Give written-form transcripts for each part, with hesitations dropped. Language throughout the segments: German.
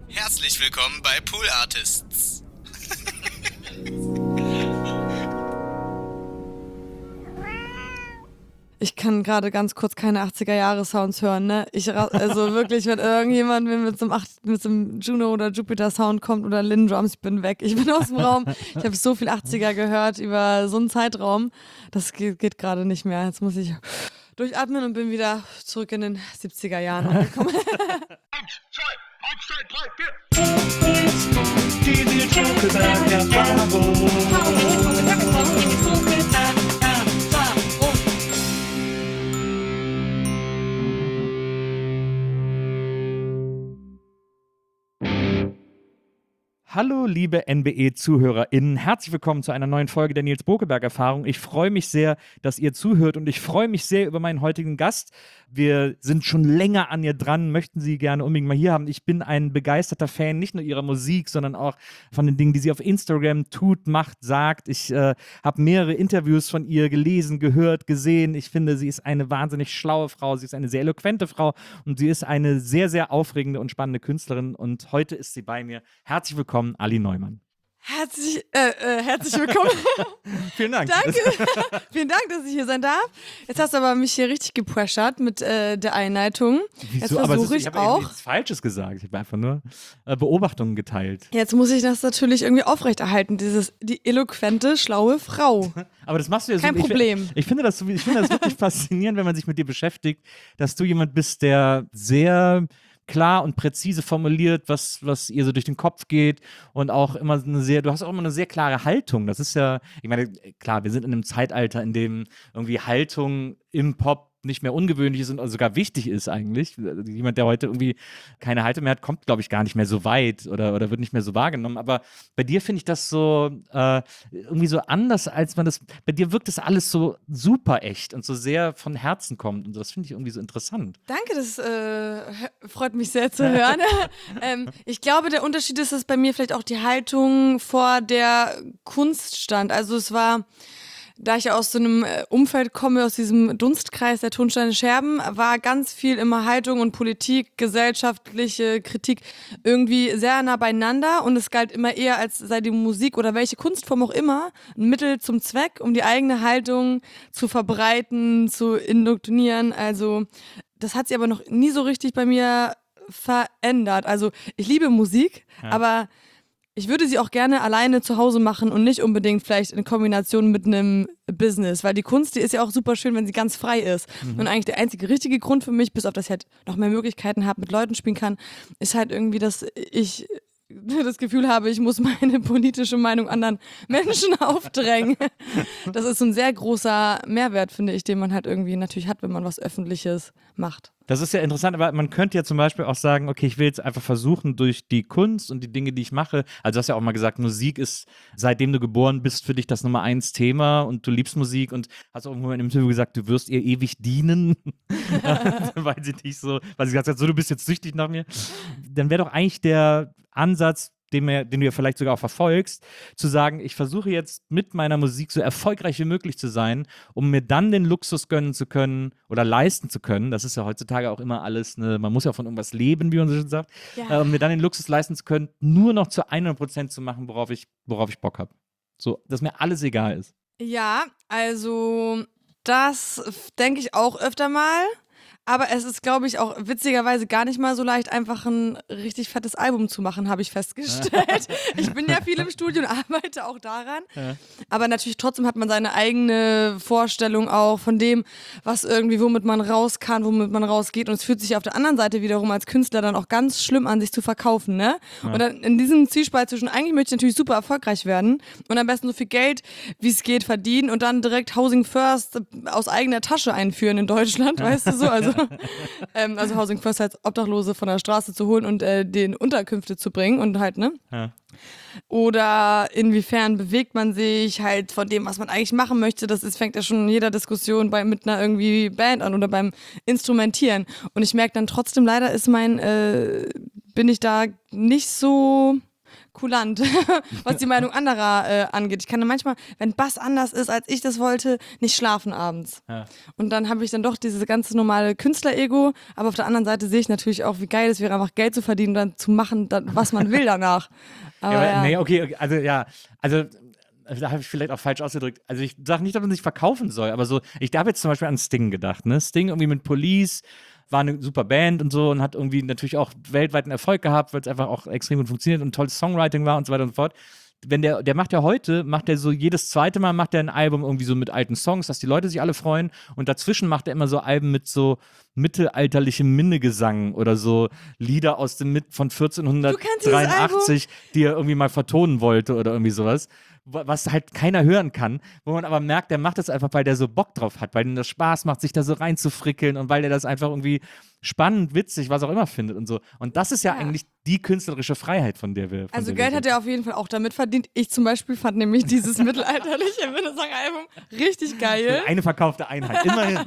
Herzlich willkommen bei Pool Artists. Ich kann gerade ganz kurz keine 80er-Jahre-Sounds hören, ne? Also wirklich, wenn irgendjemand mir mit so einem Juno oder Jupiter-Sound kommt oder Lindrums, ich bin weg. Ich bin aus dem Raum. Ich habe so viel 80er gehört über so einen Zeitraum. Das geht gerade nicht mehr. Jetzt muss ich durchatmen und bin wieder zurück in den 70er Jahren angekommen. 1, 2, 3, 4. Diese Schokolade-Erfahrung. Hallo liebe NBE-ZuhörerInnen, herzlich willkommen zu einer neuen Folge der Nils Bokelberg-Erfahrung. Ich freue mich sehr, dass ihr zuhört und ich freue mich sehr über meinen heutigen Gast. Wir sind schon länger an ihr dran, möchten sie gerne unbedingt mal hier haben. Ich bin ein begeisterter Fan, nicht nur ihrer Musik, sondern auch von den Dingen, die sie auf Instagram tut, macht, sagt. Ich habe mehrere Interviews von ihr gelesen, gehört, gesehen. Ich finde, sie ist eine wahnsinnig schlaue Frau, sie ist eine sehr eloquente Frau und sie ist eine sehr, sehr aufregende und spannende Künstlerin und heute ist sie bei mir. Herzlich willkommen, Ali Neumann. Herzlich willkommen. Vielen Dank. Danke. Vielen Dank, dass ich hier sein darf. Jetzt hast du aber mich hier richtig gepressert mit der Einleitung. Jetzt Wieso? versuche ich habe auch. nichts Falsches gesagt. Ich habe einfach nur Beobachtungen geteilt. Jetzt muss ich das natürlich irgendwie aufrechterhalten, die eloquente, schlaue Frau. Aber das machst du ja Kein so. Problem. Ich finde das wirklich faszinierend, wenn man sich mit dir beschäftigt, dass du jemand bist, der sehr klar und präzise formuliert, was ihr so durch den Kopf geht und auch immer du hast auch immer eine sehr klare Haltung. Das ist ja, ich meine, klar, wir sind in einem Zeitalter, in dem irgendwie Haltung im Pop nicht mehr ungewöhnlich ist und sogar wichtig ist eigentlich. Jemand, der heute irgendwie keine Haltung mehr hat, kommt, glaube ich, gar nicht mehr so weit oder wird nicht mehr so wahrgenommen. Aber bei dir finde ich das so irgendwie so anders, als man das, bei dir wirkt das alles so super echt und so sehr von Herzen kommt und das finde ich irgendwie so interessant. Danke, das freut mich sehr zu hören. Ich glaube, der Unterschied ist, dass bei mir vielleicht auch die Haltung vor der Kunst stand. Also es war, da ich aus so einem Umfeld komme, aus diesem Dunstkreis der Tonsteine Scherben, war ganz viel immer Haltung und Politik, gesellschaftliche Kritik irgendwie sehr nah beieinander und es galt immer eher, als sei die Musik oder welche Kunstform auch immer ein Mittel zum Zweck, um die eigene Haltung zu verbreiten, zu indoktrinieren. Also das hat sich aber noch nie so richtig bei mir verändert. Also ich liebe Musik, aber ich würde sie auch gerne alleine zu Hause machen und nicht unbedingt vielleicht in Kombination mit einem Business, weil die Kunst, die ist ja auch super schön, wenn sie ganz frei ist. Und eigentlich der einzige richtige Grund für mich, bis auf dass ich halt noch mehr Möglichkeiten habe, mit Leuten spielen kann, ist halt irgendwie, dass ich das Gefühl habe, ich muss meine politische Meinung anderen Menschen aufdrängen. Das ist so ein sehr großer Mehrwert, finde ich, den man halt irgendwie natürlich hat, wenn man was Öffentliches macht. Das ist ja interessant, aber man könnte ja zum Beispiel auch sagen, okay, ich will jetzt einfach versuchen, durch die Kunst und die Dinge, die ich mache, also du hast ja auch mal gesagt, Musik ist, seitdem du geboren bist, für dich das Nummer 1 Thema und du liebst Musik und hast auch irgendwo in dem Interview gesagt, du wirst ihr ewig dienen, weil sie gesagt hat, so, du bist jetzt süchtig nach mir. Dann wäre doch eigentlich der Ansatz, den du ja vielleicht sogar auch verfolgst, zu sagen, ich versuche jetzt mit meiner Musik so erfolgreich wie möglich zu sein, um mir dann den Luxus gönnen zu können oder leisten zu können. Das ist ja heutzutage auch immer alles, man muss ja von irgendwas leben, wie man so schön sagt, um mir dann den Luxus leisten zu können, nur noch zu 100% zu machen, worauf ich Bock habe. So, dass mir alles egal ist. Ja, also das denke ich auch öfter mal. Aber es ist, glaube ich, auch witzigerweise gar nicht mal so leicht, einfach ein richtig fettes Album zu machen, habe ich festgestellt. Ich bin ja viel im Studio und arbeite auch daran. Ja. Aber natürlich trotzdem hat man seine eigene Vorstellung auch von dem, was irgendwie, womit man raus kann, womit man rausgeht. Und es fühlt sich auf der anderen Seite wiederum als Künstler dann auch ganz schlimm an, sich zu verkaufen, ne? Ja. Und dann in diesem Zwiespalt zwischen, eigentlich möchte ich natürlich super erfolgreich werden und am besten so viel Geld, wie es geht, verdienen und dann direkt Housing First aus eigener Tasche einführen in Deutschland, weißt du so? Also Housing First heißt, Obdachlose von der Straße zu holen und den Unterkünfte zu bringen und halt, ne? Ja. Oder inwiefern bewegt man sich halt von dem, was man eigentlich machen möchte. Fängt ja schon in jeder Diskussion mit einer irgendwie Band an oder beim Instrumentieren. Und ich merke dann trotzdem, leider bin ich da nicht so kulant, was die Meinung anderer angeht. Ich kann dann manchmal, wenn Bass anders ist, als ich das wollte, nicht schlafen abends. Ja. Und dann habe ich dann doch dieses ganze normale Künstler-Ego, aber auf der anderen Seite sehe ich natürlich auch, wie geil es wäre, einfach Geld zu verdienen und dann zu machen, was man will danach. Aber ja. Nee, okay, also da habe ich vielleicht auch falsch ausgedrückt. Also ich sage nicht, dass man sich verkaufen soll, aber so, ich habe jetzt zum Beispiel an Sting gedacht, ne? Sting irgendwie mit Police war eine super Band und so und hat irgendwie natürlich auch weltweiten Erfolg gehabt, weil es einfach auch extrem gut funktioniert und tolles Songwriting war und so weiter und so fort. Wenn der macht ja heute, macht er so jedes zweite Mal macht er ein Album irgendwie so mit alten Songs, dass die Leute sich alle freuen und dazwischen macht er immer so Alben mit so mittelalterlichem Minnegesang oder so Lieder aus dem von 1483, die er irgendwie mal vertonen wollte oder irgendwie sowas, was halt keiner hören kann, wo man aber merkt, der macht das einfach, weil der so Bock drauf hat, weil ihm das Spaß macht, sich da so reinzufrickeln und weil der das einfach irgendwie spannend, witzig, was auch immer findet und so. Und das ist ja eigentlich die künstlerische Freiheit, von der wir Also Geld hat er auf jeden Fall auch damit verdient. Ich zum Beispiel fand nämlich dieses mittelalterliche Minnesang-Album richtig geil. Eine verkaufte Einheit, immerhin.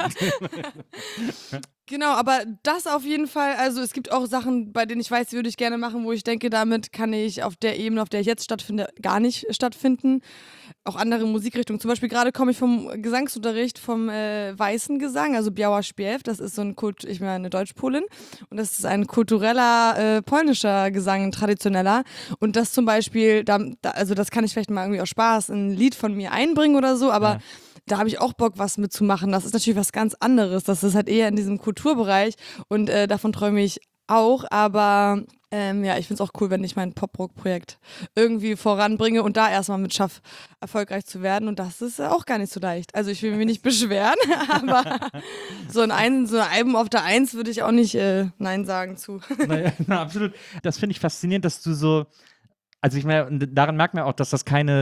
Genau, aber das auf jeden Fall, also es gibt auch Sachen, bei denen ich weiß, die würde ich gerne machen, wo ich denke, damit kann ich auf der Ebene, auf der ich jetzt stattfinde, gar nicht stattfinden. Auch andere Musikrichtungen. Zum Beispiel gerade komme ich vom Gesangsunterricht vom weißen Gesang, also Biała Śpiew. Das ist so ein ich bin eine Deutschpolin und das ist ein kultureller polnischer Gesang, ein traditioneller. Und das zum Beispiel, also das kann ich vielleicht mal irgendwie aus Spaß in ein Lied von mir einbringen oder so, aber da habe ich auch Bock, was mitzumachen. Das ist natürlich was ganz anderes. Das ist halt eher in diesem Kulturbereich und davon träume ich auch, aber ich finde es auch cool, wenn ich mein Pop-Rock-Projekt irgendwie voranbringe und da erstmal mit schaffe, erfolgreich zu werden und das ist auch gar nicht so leicht. Also ich will mich nicht beschweren, aber so ein Album auf der 1 würde ich auch nicht Nein sagen zu. Na, absolut. Das finde ich faszinierend, dass du so. Also ich meine, daran merkt man auch, dass das keine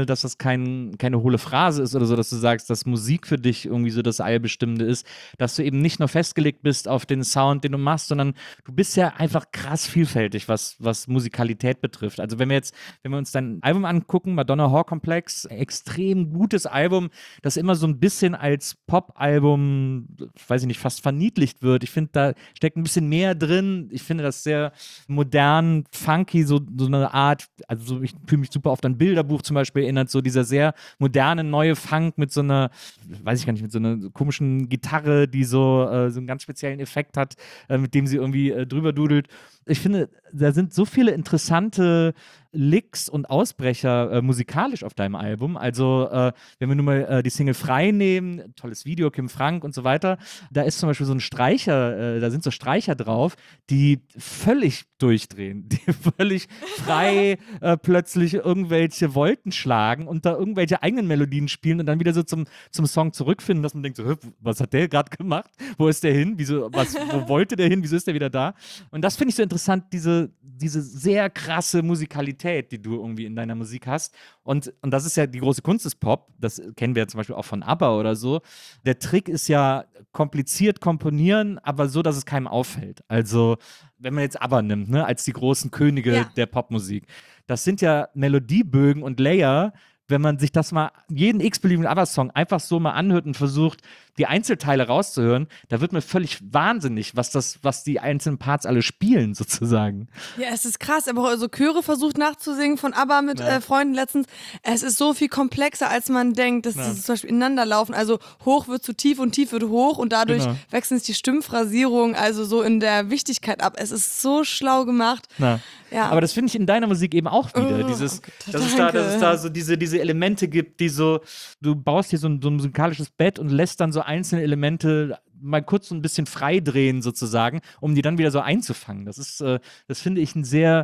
hohle Phrase ist oder so, dass du sagst, dass Musik für dich irgendwie so das Allbestimmende ist, dass du eben nicht nur festgelegt bist auf den Sound, den du machst, sondern du bist ja einfach krass vielfältig, was Musikalität betrifft. Also wenn wir uns dein Album angucken, Madonna Whore Complex, extrem gutes Album, das immer so ein bisschen als Pop-Album, weiß ich nicht, fast verniedlicht wird. Ich finde, da steckt ein bisschen mehr drin. Ich finde das sehr modern, funky, so eine Art, also ich fühle mich super oft an Bilderbuch zum Beispiel erinnert, so dieser sehr moderne neue Funk mit so einer, weiß ich gar nicht, mit so einer komischen Gitarre, die so einen ganz speziellen Effekt hat, mit dem sie irgendwie drüber dudelt. Ich finde, da sind so viele interessante Licks und Ausbrecher musikalisch auf deinem Album. Also, wenn wir nur mal die Single Frei nehmen, tolles Video, Kim Frank und so weiter, da ist zum Beispiel so ein Streicher, da sind so Streicher drauf, die völlig durchdrehen, die völlig frei plötzlich irgendwelche Wolken schlagen und da irgendwelche eigenen Melodien spielen und dann wieder so zum Song zurückfinden, dass man denkt, so, was hat der gerade gemacht? Wo ist der hin? Wo wollte der hin? Wieso ist der wieder da? Und das finde ich so interessant, diese sehr krasse Musikalität, die du irgendwie in deiner Musik hast. Und das ist ja die große Kunst des Pop. Das kennen wir ja zum Beispiel auch von ABBA oder so. Der Trick ist ja kompliziert komponieren, aber so, dass es keinem auffällt. Also, wenn man jetzt ABBA nimmt, ne, als die großen Könige der Popmusik. Das sind ja Melodiebögen und Layer. Wenn man sich das mal, jeden x-beliebigen ABBA-Song einfach so mal anhört und versucht, die Einzelteile rauszuhören, da wird mir völlig wahnsinnig, was die einzelnen Parts alle spielen, sozusagen. Ja, es ist krass. Ich habe auch so Chöre versucht nachzusingen von ABBA mit Freunden letztens. Es ist so viel komplexer, als man denkt, dass sie zum Beispiel ineinander laufen. Also hoch wird zu tief und tief wird hoch und dadurch wechseln sich die Stimmphrasierungen also so in der Wichtigkeit ab. Es ist so schlau gemacht. Ja. Aber das finde ich in deiner Musik eben auch wieder. Dass es da so diese Elemente gibt, die so, du baust hier so ein musikalisches Bett und lässt dann so einzelne Elemente mal kurz so ein bisschen frei drehen sozusagen, um die dann wieder so einzufangen. Das finde ich einen sehr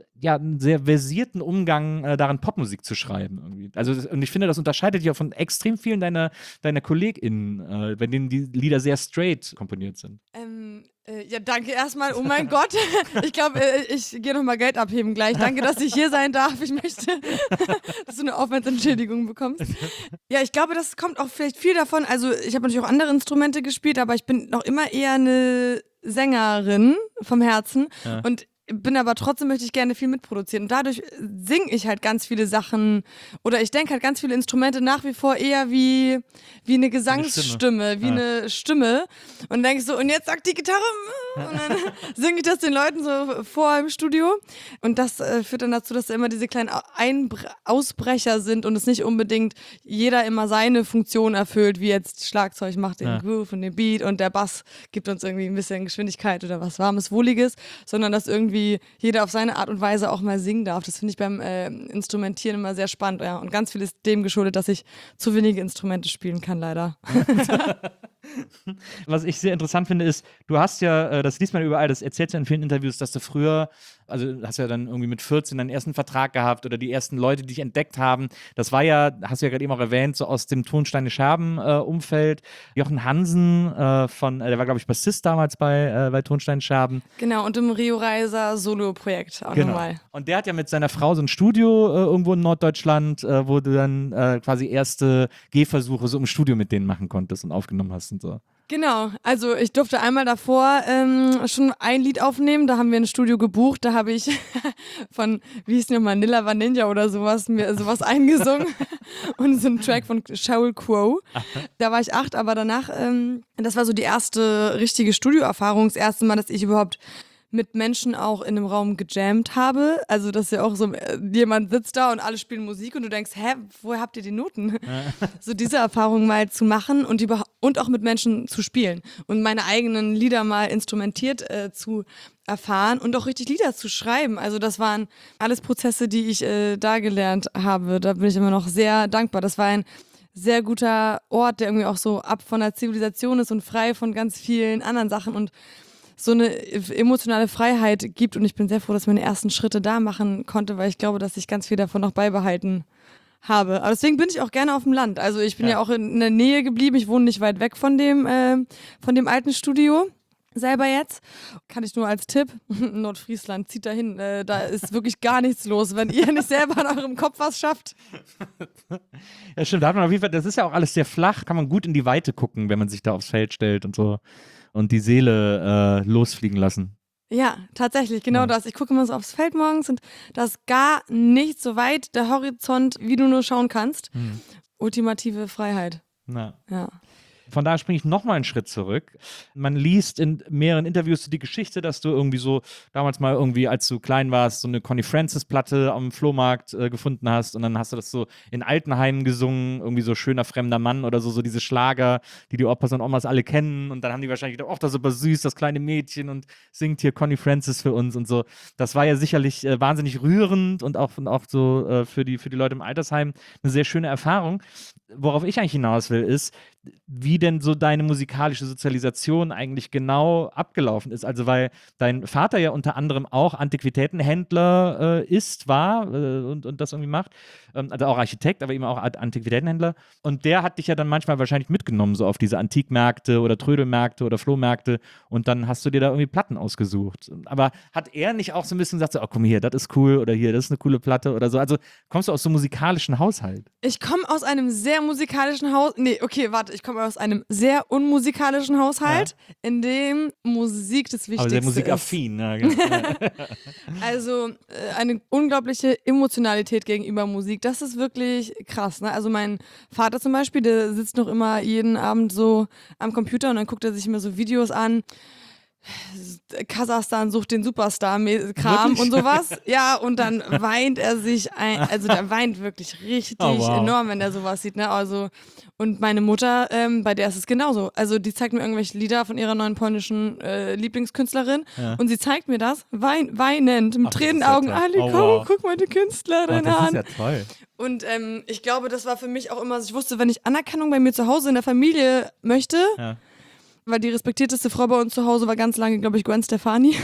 versierten Umgang, daran Popmusik zu schreiben. Irgendwie. Also, und ich finde, das unterscheidet dich auch von extrem vielen deiner KollegInnen, bei denen die Lieder sehr straight komponiert sind. Ja, danke erstmal. Oh mein Gott. Ich glaube, ich gehe nochmal Geld abheben gleich. Danke, dass ich hier sein darf. Ich möchte, dass du eine Aufwandsentschädigung bekommst. Ja, ich glaube, das kommt auch vielleicht viel davon. Also, ich habe natürlich auch andere Instrumente gespielt, aber ich bin noch immer eher eine Sängerin vom Herzen. Und bin aber trotzdem, möchte ich gerne viel mitproduzieren. Und dadurch singe ich halt ganz viele Sachen oder ich denke halt ganz viele Instrumente nach wie vor eher wie eine Gesangsstimme, wie eine Stimme. Und dann denke ich so, und jetzt sagt die Gitarre und dann singe ich das den Leuten so vor im Studio. Und das führt dann dazu, dass da immer diese kleinen Ausbrecher sind und es nicht unbedingt jeder immer seine Funktion erfüllt, wie jetzt Schlagzeug macht den Groove und den Beat und der Bass gibt uns irgendwie ein bisschen Geschwindigkeit oder was Warmes, Wohliges, sondern dass irgendwie jeder auf seine Art und Weise auch mal singen darf. Das finde ich beim Instrumentieren immer sehr spannend. Ja. Und ganz viel ist dem geschuldet, dass ich zu wenige Instrumente spielen kann, leider. Was ich sehr interessant finde, ist, du hast ja, das liest man überall, das erzählst du in vielen Interviews, dass du früher, also hast ja dann irgendwie mit 14 deinen ersten Vertrag gehabt oder die ersten Leute, die dich entdeckt haben. Das war ja, hast du ja gerade eben auch erwähnt, so aus dem Tonsteine Scherben-Umfeld. Jochen Hansen der war, glaube ich, Bassist damals bei Tonsteine Scherben. Genau, und im Rio Reiser Solo-Projekt auch nochmal. Und der hat ja mit seiner Frau so ein Studio irgendwo in Norddeutschland, wo du dann quasi erste Gehversuche so im Studio mit denen machen konntest und aufgenommen hast und so. Genau, also ich durfte einmal davor schon ein Lied aufnehmen, da haben wir ein Studio gebucht, da habe ich von, wie hieß es nochmal, Nilla Vanilla oder sowas, mir sowas eingesungen und so ein Track von Sheryl Crow. Da war ich 8, aber danach, das war so die erste richtige Studioerfahrung, das erste Mal, dass ich überhaupt mit Menschen auch in einem Raum gejammt habe. Also, dass ja auch so jemand sitzt da und alle spielen Musik und du denkst, woher habt ihr die Noten? So diese Erfahrung mal zu machen und auch mit Menschen zu spielen und meine eigenen Lieder mal instrumentiert zu erfahren und auch richtig Lieder zu schreiben. Also das waren alles Prozesse, die ich da gelernt habe. Da bin ich immer noch sehr dankbar. Das war ein sehr guter Ort, der irgendwie auch so ab von der Zivilisation ist und frei von ganz vielen anderen Sachen und so eine emotionale Freiheit gibt und ich bin sehr froh, dass ich meine ersten Schritte da machen konnte, weil ich glaube, dass ich ganz viel davon noch beibehalten habe. Aber deswegen bin ich auch gerne auf dem Land. Also ich bin ja auch in der Nähe geblieben. Ich wohne nicht weit weg von dem alten Studio. Selber jetzt. Kann ich nur als Tipp, Nordfriesland, zieht dahin. Da ist wirklich gar nichts los, wenn ihr nicht selber in eurem Kopf was schafft. Ja, stimmt. Da hat man auf jeden Fall, das ist ja auch alles sehr flach, kann man gut in die Weite gucken, wenn man sich da aufs Feld stellt und so. Und die Seele losfliegen lassen. Ja, tatsächlich, genau das. Ich gucke immer so aufs Feld morgens und da ist gar nicht so weit der Horizont, wie du nur schauen kannst. Ultimative Freiheit. Na. Ja. Von daher springe ich nochmal einen Schritt zurück. Man liest in mehreren Interviews die Geschichte, dass du irgendwie so damals mal irgendwie, als du klein warst, so eine Connie Francis-Platte am Flohmarkt gefunden hast und dann hast du das so in Altenheimen gesungen, irgendwie so schöner fremder Mann oder so diese Schlager, die Opas und Omas alle kennen und dann haben die wahrscheinlich gedacht, ach, das ist aber süß, das kleine Mädchen und singt hier Connie Francis für uns und so. Das war ja sicherlich wahnsinnig rührend und auch so für die Leute im Altersheim eine sehr schöne Erfahrung. Worauf ich eigentlich hinaus will, ist, wie denn so deine musikalische Sozialisation eigentlich genau abgelaufen ist. Also weil dein Vater ja unter anderem auch Antiquitätenhändler war und das irgendwie macht. Also auch Architekt, aber eben auch Antiquitätenhändler. Und der hat dich ja dann manchmal wahrscheinlich mitgenommen, so auf diese Antikmärkte oder Trödelmärkte oder Flohmärkte und dann hast du dir da irgendwie Platten ausgesucht. Aber hat er nicht auch so ein bisschen gesagt, so, oh komm hier, das ist cool oder hier, das ist eine coole Platte oder so. Also kommst du aus so einem musikalischen Haushalt? Ich komme aus einem sehr musikalischen Haushalt. Nee, okay, warte, ich komme aus einem sehr unmusikalischen Haushalt, in dem Musik das Wichtigste ist. Aber sehr musikaffin. Ja, genau. Also eine unglaubliche Emotionalität gegenüber Musik. Das ist wirklich krass. Ne? Also mein Vater zum Beispiel, der sitzt noch immer jeden Abend so am Computer und dann guckt er sich immer so Videos an. Kasachstan sucht den Superstar-Kram und sowas. Ja, und dann weint er sich ein, also der weint wirklich richtig enorm, wenn er sowas sieht, ne? Also, und meine Mutter, bei der ist es genauso. Also die zeigt mir irgendwelche Lieder von ihrer neuen polnischen Lieblingskünstlerin und sie zeigt mir das, weinend, mit Tränenaugen. Ali, komm, guck mal die Künstlerin an. Das ist ja toll. Und ich glaube, das war für mich auch immer, ich wusste, wenn ich Anerkennung bei mir zu Hause in der Familie möchte, weil die respektierteste Frau bei uns zu Hause war ganz lange, glaube ich, Gwen Stefani.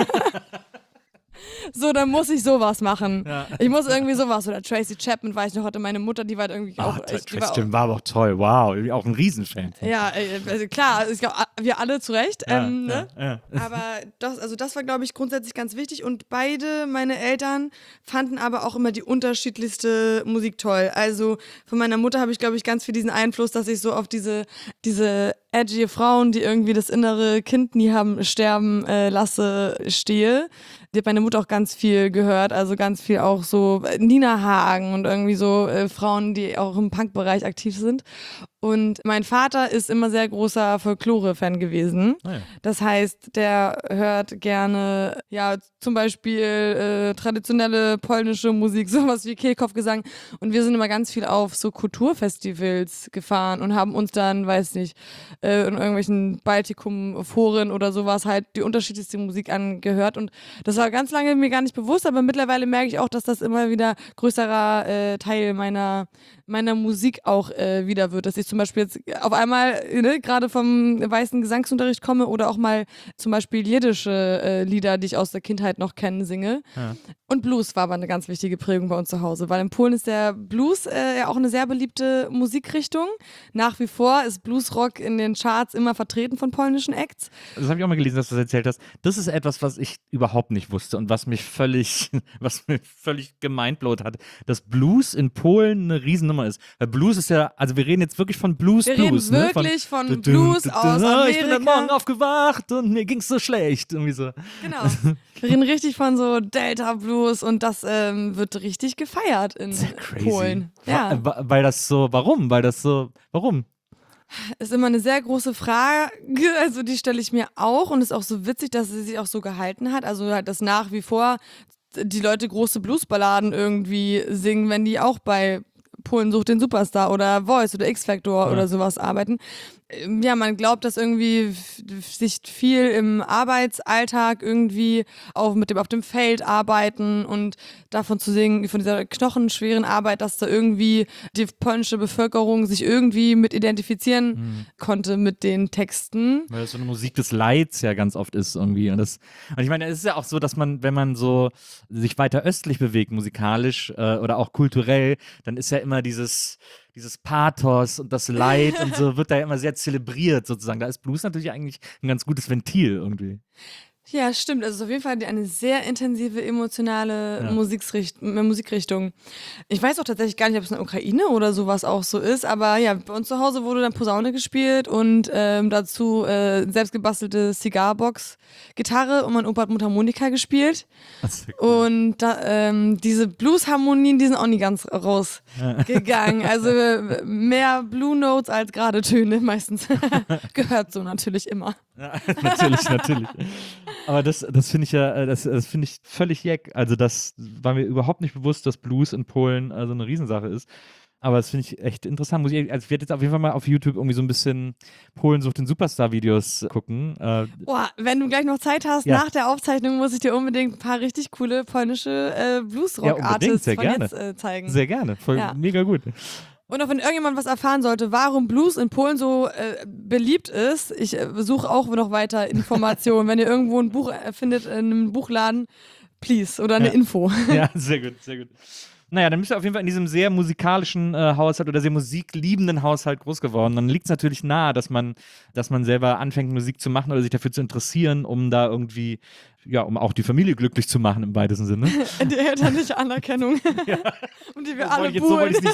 So, dann muss ich sowas machen. Ja. Ich muss irgendwie sowas. Oder Tracy Chapman, weiß ich noch, hatte meine Mutter, die war halt irgendwie auch echt. Tracy Chapman war aber auch toll, wow. Auch ein Riesenfan. Ja, also klar, ich glaube, wir alle zu Recht. Ne? Ja. Aber das war, glaube ich, grundsätzlich ganz wichtig. Und beide, meine Eltern, fanden aber auch immer die unterschiedlichste Musik toll. Also von meiner Mutter habe ich, glaube ich, ganz viel diesen Einfluss, dass ich so auf diese edgy Frauen, die irgendwie das innere Kind nie haben sterben lasse, stehe. Die hat meine Mutter auch ganz viel gehört, also ganz viel auch so Nina Hagen und irgendwie so Frauen, die auch im Punkbereich aktiv sind. Und mein Vater ist immer sehr großer Folklore-Fan gewesen. Ah ja. Das heißt, der hört gerne, ja, zum Beispiel traditionelle polnische Musik, sowas wie Kehlkopfgesang. Und wir sind immer ganz viel auf so Kulturfestivals gefahren und haben uns dann, weiß nicht, in irgendwelchen Baltikum-Foren oder sowas halt die unterschiedlichste Musik angehört. Und das war ganz lange mir gar nicht bewusst, aber mittlerweile merke ich auch, dass das immer wieder größerer Teil meiner Musik auch wieder wird. Dass ich zum Beispiel jetzt auf einmal gerade vom weißen Gesangsunterricht komme oder auch mal zum Beispiel jiddische Lieder, die ich aus der Kindheit noch kenne, singe. Ja. Und Blues war aber eine ganz wichtige Prägung bei uns zu Hause, weil in Polen ist der Blues ja auch eine sehr beliebte Musikrichtung. Nach wie vor ist Bluesrock in den Charts immer vertreten von polnischen Acts. Das habe ich auch mal gelesen, dass du das erzählt hast. Das ist etwas, was ich überhaupt nicht wusste und was mir völlig gemindblowt hat, dass Blues in Polen eine Riesennummer ist. Weil Blues ist ja, also wir reden jetzt wirklich von Blues. Wir reden wirklich von Blues aus Amerika. Ich bin heute Morgen aufgewacht und mir ging's so schlecht. Irgendwie so. Genau. Wir reden richtig von so Delta Blues und das wird richtig gefeiert in Polen. Ja. Weil das so, warum? Warum? Ist immer eine sehr große Frage, also die stelle ich mir auch und ist auch so witzig, dass sie sich auch so gehalten hat. Also halt, dass nach wie vor die Leute große Bluesballaden irgendwie singen, wenn die auch bei Polen sucht den Superstar oder Voice oder X-Factor oder sowas arbeiten. Ja, man glaubt, dass irgendwie sich viel im Arbeitsalltag irgendwie auch auf dem Feld arbeiten und davon zu singen, von dieser knochenschweren Arbeit, dass da irgendwie die polnische Bevölkerung sich irgendwie mit identifizieren konnte mit den Texten. Weil das so eine Musik des Leids ja ganz oft ist irgendwie. Und ich meine, es ist ja auch so, dass man, wenn man so sich weiter östlich bewegt, musikalisch oder auch kulturell, dann ist ja immer dieses Pathos und das Leid und so wird da ja immer sehr zelebriert sozusagen. Da ist Blues natürlich eigentlich ein ganz gutes Ventil irgendwie. Ja, stimmt. Also es ist auf jeden Fall eine sehr intensive, emotionale Musikrichtung. Ich weiß auch tatsächlich gar nicht, ob es in der Ukraine oder sowas auch so ist, aber ja, bei uns zu Hause wurde dann Posaune gespielt und dazu selbstgebastelte Cigarbox-Gitarre und mein Opa hat Mundharmonika gespielt. Das ist ja cool. Und diese Blues-Harmonien, die sind auch nie ganz rausgegangen. Also mehr Blue Notes als gerade Töne meistens. Gehört so natürlich immer. Ja, natürlich. Aber das finde ich ja, das finde ich völlig jeck. Also das war mir überhaupt nicht bewusst, dass Blues in Polen also eine Riesensache ist. Aber das finde ich echt interessant. Also ich werde jetzt auf jeden Fall mal auf YouTube irgendwie so ein bisschen Polen sucht den Superstar-Videos gucken. Boah, wenn du gleich noch Zeit hast, nach der Aufzeichnung muss ich dir unbedingt ein paar richtig coole polnische Bluesrock-Artists von gerne. jetzt zeigen. Sehr gerne, mega gut. Und auch wenn irgendjemand was erfahren sollte, warum Blues in Polen so beliebt ist, ich suche auch noch weiter Informationen. Wenn ihr irgendwo ein Buch findet in einem Buchladen, please, oder eine Info. Ja, sehr gut. Naja, dann bist du auf jeden Fall in diesem sehr musikalischen Haushalt oder sehr musikliebenden Haushalt groß geworden. Dann liegt es natürlich nahe, dass man selber anfängt, Musik zu machen oder sich dafür zu interessieren, um da irgendwie, ja, um auch die Familie glücklich zu machen im weitesten Sinne. Die elterliche Anerkennung. Ja. Und die wir alle So wollte ich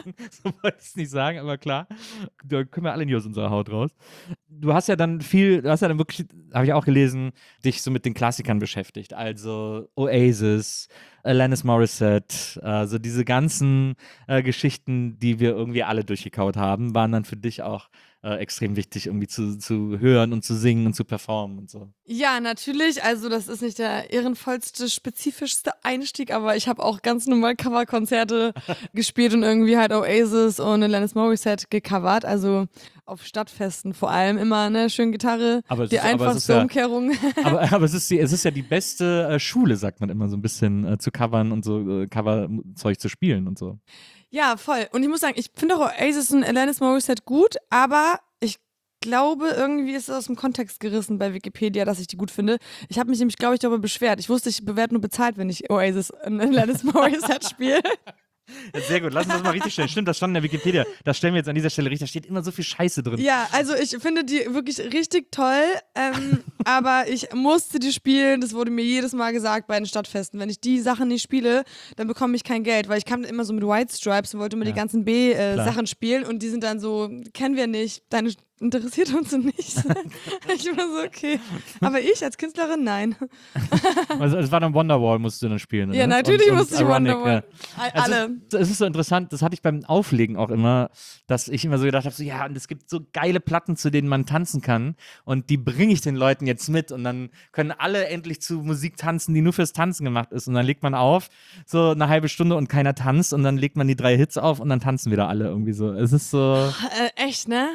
es nicht sagen, aber klar, da können wir alle nicht aus unserer Haut raus. Du hast ja dann wirklich, habe ich auch gelesen, dich so mit den Klassikern beschäftigt. Also Oasis, Alanis Morissette, also diese ganzen Geschichten, die wir irgendwie alle durchgekaut haben, waren dann für dich auch extrem wichtig, irgendwie zu hören und zu singen und zu performen und so. Ja, natürlich. Also das ist nicht der ehrenvollste, spezifischste Einstieg, aber ich habe auch ganz normal Coverkonzerte gespielt und irgendwie halt Oasis und Alanis Morissette gecovert. Also auf Stadtfesten vor allem immer, ne, schön Gitarre, die einfachste Umkehrung. Aber es ist ja die beste Schule, sagt man immer so ein bisschen, zu covern und so Coverzeug zu spielen und so. Ja, voll. Und ich muss sagen, ich finde auch Oasis und Alanis Morissette gut, aber ich glaube, irgendwie ist es aus dem Kontext gerissen bei Wikipedia, dass ich die gut finde. Ich habe mich nämlich, glaube ich, darüber beschwert. Ich wusste, ich werde nur bezahlt, wenn ich Oasis und Alanis Morissette spiele. Ja, sehr gut, lass uns das mal richtig stellen. Stimmt, das stand in der Wikipedia. Das stellen wir jetzt an dieser Stelle richtig. Da steht immer so viel Scheiße drin. Ja, also ich finde die wirklich richtig toll, aber ich musste die spielen. Das wurde mir jedes Mal gesagt bei den Stadtfesten. Wenn ich die Sachen nicht spiele, dann bekomme ich kein Geld, weil ich kam immer so mit White Stripes und wollte immer die ganzen B-Sachen spielen und die sind dann so, kennen wir nicht, deine interessiert uns nicht. Ich war so, okay. Aber ich als Künstlerin, nein. Also, es war dann Wonderwall, musst du dann spielen. Ja, oder? natürlich Und musste ich Ironic, Wonderwall. ja. Alle. Es ist so interessant, das hatte ich beim Auflegen auch immer, dass ich immer so gedacht habe, so, ja, und es gibt so geile Platten, zu denen man tanzen kann und die bringe ich den Leuten jetzt mit und dann können alle endlich zu Musik tanzen, die nur fürs Tanzen gemacht ist und dann legt man auf, so eine halbe Stunde und keiner tanzt und dann legt man die 3 Hits auf und dann tanzen wieder alle irgendwie so. Es ist so, Echt, ne?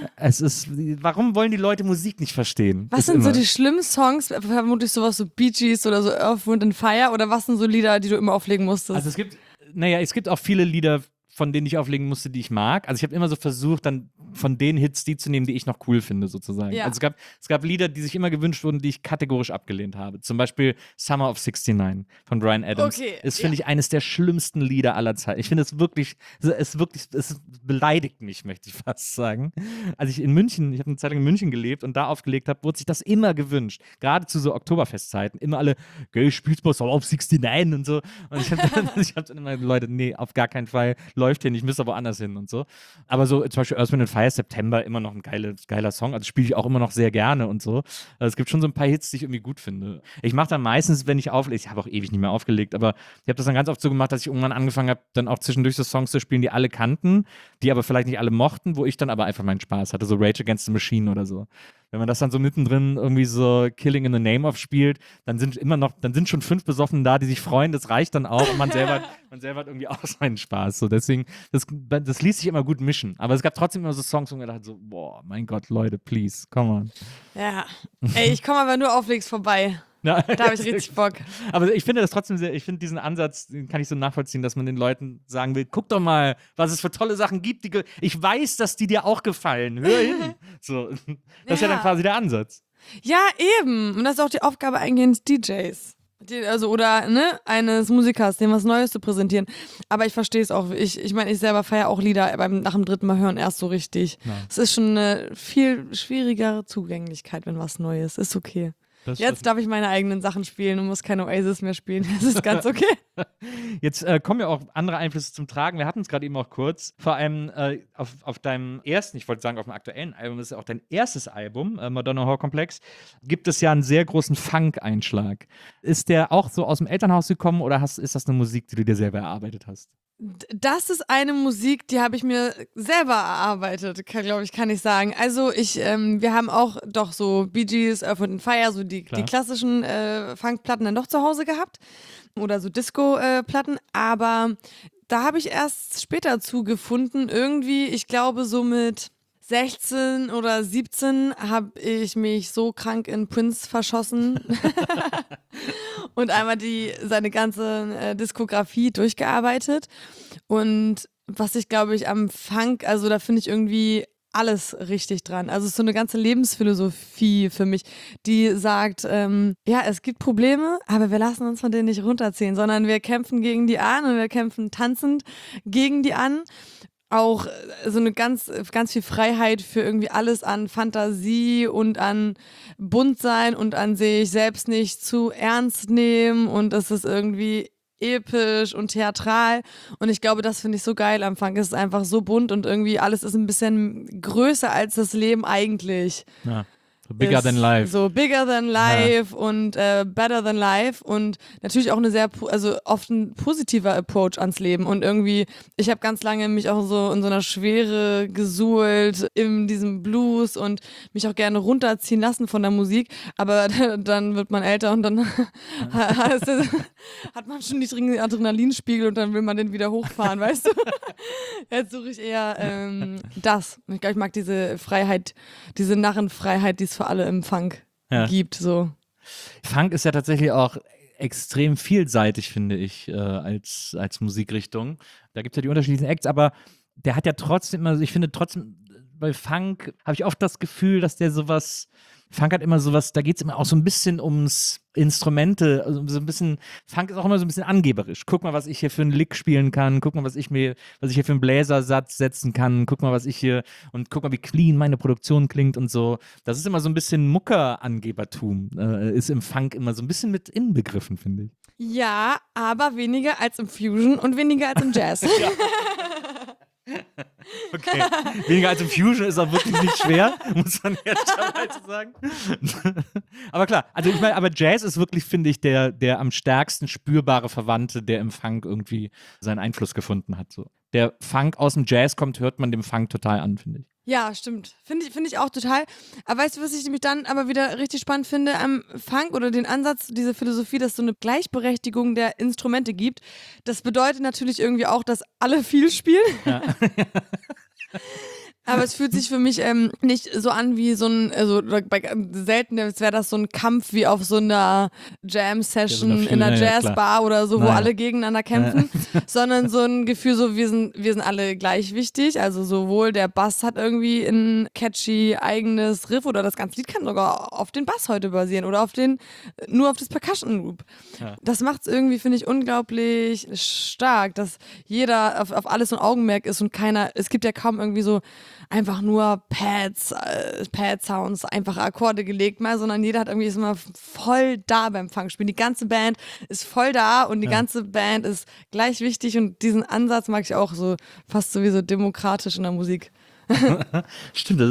warum wollen die Leute Musik nicht verstehen? Was Ist sind so immer. die schlimmen Songs? Vermutlich sowas so Bee Gees oder so Earth, Wind and Fire? Oder was sind so Lieder, die du immer auflegen musstest? Also es gibt auch viele Lieder, von denen ich auflegen musste, die ich mag. Also ich habe immer so versucht, dann von den Hits die zu nehmen, die ich noch cool finde, sozusagen. Ja. Also es gab Lieder, die sich immer gewünscht wurden, die ich kategorisch abgelehnt habe. Zum Beispiel Summer of 69 von Bryan Adams. Okay, Ist, finde ich, eines der schlimmsten Lieder aller Zeiten. Ich finde es wirklich, es beleidigt mich, möchte ich fast sagen. Als ich habe eine Zeit lang in München gelebt und da aufgelegt habe, wurde sich das immer gewünscht. Gerade zu so Oktoberfestzeiten. Immer alle, gell, spielst mal Summer of 69 und so. Und ich habe dann immer, Leute, nee, auf gar keinen Fall, läuft hier nicht, müsst aber woanders hin und so. Aber so zum Beispiel Earth, Wind and Fire, September, immer noch ein geiler Song. Also spiele ich auch immer noch sehr gerne und so. Also es gibt schon so ein paar Hits, die ich irgendwie gut finde. Ich mache dann meistens, wenn ich auflege, ich habe auch ewig nicht mehr aufgelegt, aber ich habe das dann ganz oft so gemacht, dass ich irgendwann angefangen habe, dann auch zwischendurch so Songs zu spielen, die alle kannten, die aber vielleicht nicht alle mochten, wo ich dann aber einfach meinen Spaß hatte, so Rage Against the Machine oder so. Wenn man das dann so mittendrin irgendwie so Killing in the Name of spielt, dann sind schon 5 Besoffene da, die sich freuen, das reicht dann auch und man selber hat irgendwie auch seinen Spaß. So, deswegen, das ließ sich immer gut mischen. Aber es gab trotzdem immer so Songs, wo man dachte so, boah, mein Gott, Leute, please, come on. Ja. Ey, ich komme aber nur auflegst vorbei. Na, Da habe ich richtig Bock. Aber ich finde das trotzdem ich finde diesen Ansatz, den kann ich so nachvollziehen, dass man den Leuten sagen will, guck doch mal, was es für tolle Sachen gibt. Ich weiß, dass die dir auch gefallen. Hör hin. So, das ist ja dann quasi der Ansatz. Ja, eben. Und das ist auch die Aufgabe eines DJs. Oder eines Musikers, dem was Neues zu präsentieren. Aber ich verstehe es auch. Ich meine, ich selber feiere auch Lieder nach dem 3. Mal hören erst so richtig. Es ist schon eine viel schwierigere Zugänglichkeit, wenn was Neues ist. Okay. Jetzt darf ich meine eigenen Sachen spielen und muss keine Oasis mehr spielen. Das ist ganz okay. Jetzt kommen ja auch andere Einflüsse zum Tragen. Wir hatten es gerade eben auch kurz. Vor allem auf deinem ersten, ich wollte sagen auf dem aktuellen Album, das ist ja auch dein erstes Album, Madonna Horror Complex, gibt es ja einen sehr großen Funk-Einschlag. Ist der auch so aus dem Elternhaus gekommen oder ist das eine Musik, die du dir selber erarbeitet hast? Das ist eine Musik, die habe ich mir selber erarbeitet, glaube ich, kann ich sagen. Also wir haben auch doch so Bee Gees, Earth, Wind and Fire, so die klassischen Funkplatten dann doch zu Hause gehabt oder so Disco-Platten, aber da habe ich erst später zugefunden, irgendwie, ich glaube so mit 16 oder 17 habe ich mich so krank in Prince verschossen und einmal seine ganze Diskografie durchgearbeitet. Und was ich, glaube ich, am Funk, also da finde ich irgendwie alles richtig dran. Also es ist so eine ganze Lebensphilosophie für mich, die sagt, ja, es gibt Probleme, aber wir lassen uns von denen nicht runterziehen, sondern wir kämpfen gegen die an und wir kämpfen tanzend gegen die an. Auch so eine ganz viel Freiheit für irgendwie alles an Fantasie und an Buntsein und an sich selbst nicht zu ernst nehmen und es ist irgendwie episch und theatral und ich glaube, das finde ich so geil am Funk. Es ist einfach so bunt und irgendwie alles ist ein bisschen größer als das Leben eigentlich. Ja. Bigger than life. So bigger than life und better than life und natürlich auch eine oft ein positiver Approach ans Leben und irgendwie, ich habe ganz lange mich auch so in so einer Schwere gesuhlt in diesem Blues und mich auch gerne runterziehen lassen von der Musik, aber dann wird man älter und dann hat man schon niedrigen Adrenalinspiegel und dann will man den wieder hochfahren, weißt du? Jetzt suche ich eher das. Ich glaube, ich mag diese Freiheit, diese Narrenfreiheit, die es für alle im Funk gibt. So. Funk ist ja tatsächlich auch extrem vielseitig, finde ich, als Musikrichtung. Da gibt es ja die unterschiedlichen Acts, aber der hat ja trotzdem immer, ich finde trotzdem, bei Funk habe ich oft das Gefühl, dass der sowas, Funk hat immer sowas, da geht es immer auch so ein bisschen ums Instrumente, also so ein bisschen, Funk ist auch immer so ein bisschen angeberisch. Guck mal, was ich hier für einen Lick spielen kann, guck mal, was ich hier für einen Bläsersatz setzen kann, guck mal, guck mal, wie clean meine Produktion klingt und so. Das ist immer so ein bisschen Mucker-Angebertum, ist im Funk immer so ein bisschen mit inbegriffen, finde ich. Ja, aber weniger als im Fusion und weniger als im Jazz. Okay. Weniger als im Fusion ist auch wirklich nicht schwer, muss man ehrlicherweise sagen. Aber klar, also ich meine, aber Jazz ist wirklich, finde ich, der am stärksten spürbare Verwandte, der im Funk irgendwie seinen Einfluss gefunden hat. So. Der Funk aus dem Jazz kommt, hört man dem Funk total an, finde ich. Ja, stimmt. Finde ich auch total. Aber weißt du, was ich nämlich dann aber wieder richtig spannend finde am Funk oder den Ansatz, diese Philosophie, dass es so eine Gleichberechtigung der Instrumente gibt. Das bedeutet natürlich irgendwie auch, dass alle viel spielen. Ja. Aber es fühlt sich für mich nicht so an wie so ein, also selten wäre das so ein Kampf wie auf so einer Jam-Session in einer Jazzbar oder so, wo alle gegeneinander kämpfen, sondern so ein Gefühl, so wir sind alle gleich wichtig. Also sowohl der Bass hat irgendwie ein catchy eigenes Riff oder das ganze Lied kann sogar auf den Bass heute basieren oder nur auf das Percussion Loop. Ja. Das macht es irgendwie, finde ich, unglaublich stark, dass jeder auf alles so ein Augenmerk ist und es gibt ja kaum irgendwie so einfach nur Pad-Sounds, einfache Akkorde gelegt mal, sondern jeder hat irgendwie ist immer voll da beim Funkspielen. Die ganze Band ist voll da und die ganze Band ist gleich wichtig und diesen Ansatz mag ich auch so fast sowieso demokratisch in der Musik. Stimmt,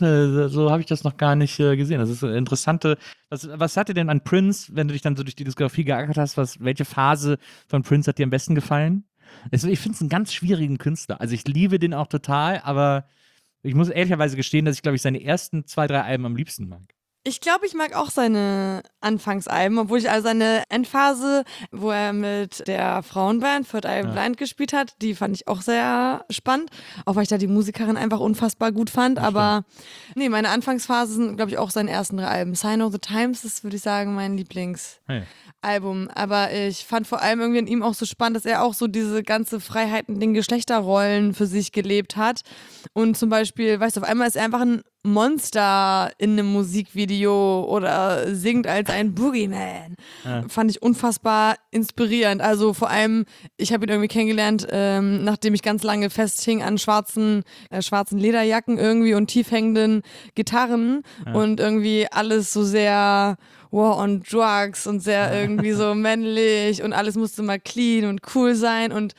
so habe ich das noch gar nicht gesehen. Das ist eine interessante. Was hat dir denn an Prince, wenn du dich dann so durch die Diskografie geackert hast, welche Phase von Prince hat dir am besten gefallen? Ich finde es einen ganz schwierigen Künstler. Also ich liebe den auch total, aber ich muss ehrlicherweise gestehen, dass ich, glaube ich, seine ersten 2, 3 Alben am liebsten mag. Ich glaube, ich mag auch seine Anfangsalben, obwohl ich also seine Endphase, wo er mit der Frauenband Third Eye Blind gespielt hat, die fand ich auch sehr spannend, auch weil ich da die Musikerin einfach unfassbar gut fand, aber nee, meine Anfangsphase sind, glaube ich, auch seine ersten 3 Alben. Sign of the Times ist, würde ich sagen, mein Lieblingsalbum, aber ich fand vor allem irgendwie an ihm auch so spannend, dass er auch so diese ganze Freiheiten, den Geschlechterrollen für sich gelebt hat und zum Beispiel, weißt du, auf einmal ist er einfach ein Monster in einem Musikvideo oder singt als ein Boogeyman. Ja. Fand ich unfassbar inspirierend. Also vor allem, ich habe ihn irgendwie kennengelernt, nachdem ich ganz lange festhing an schwarzen Lederjacken irgendwie und tiefhängenden Gitarren und irgendwie alles so sehr War on Drugs und sehr irgendwie so männlich und alles musste mal clean und cool sein und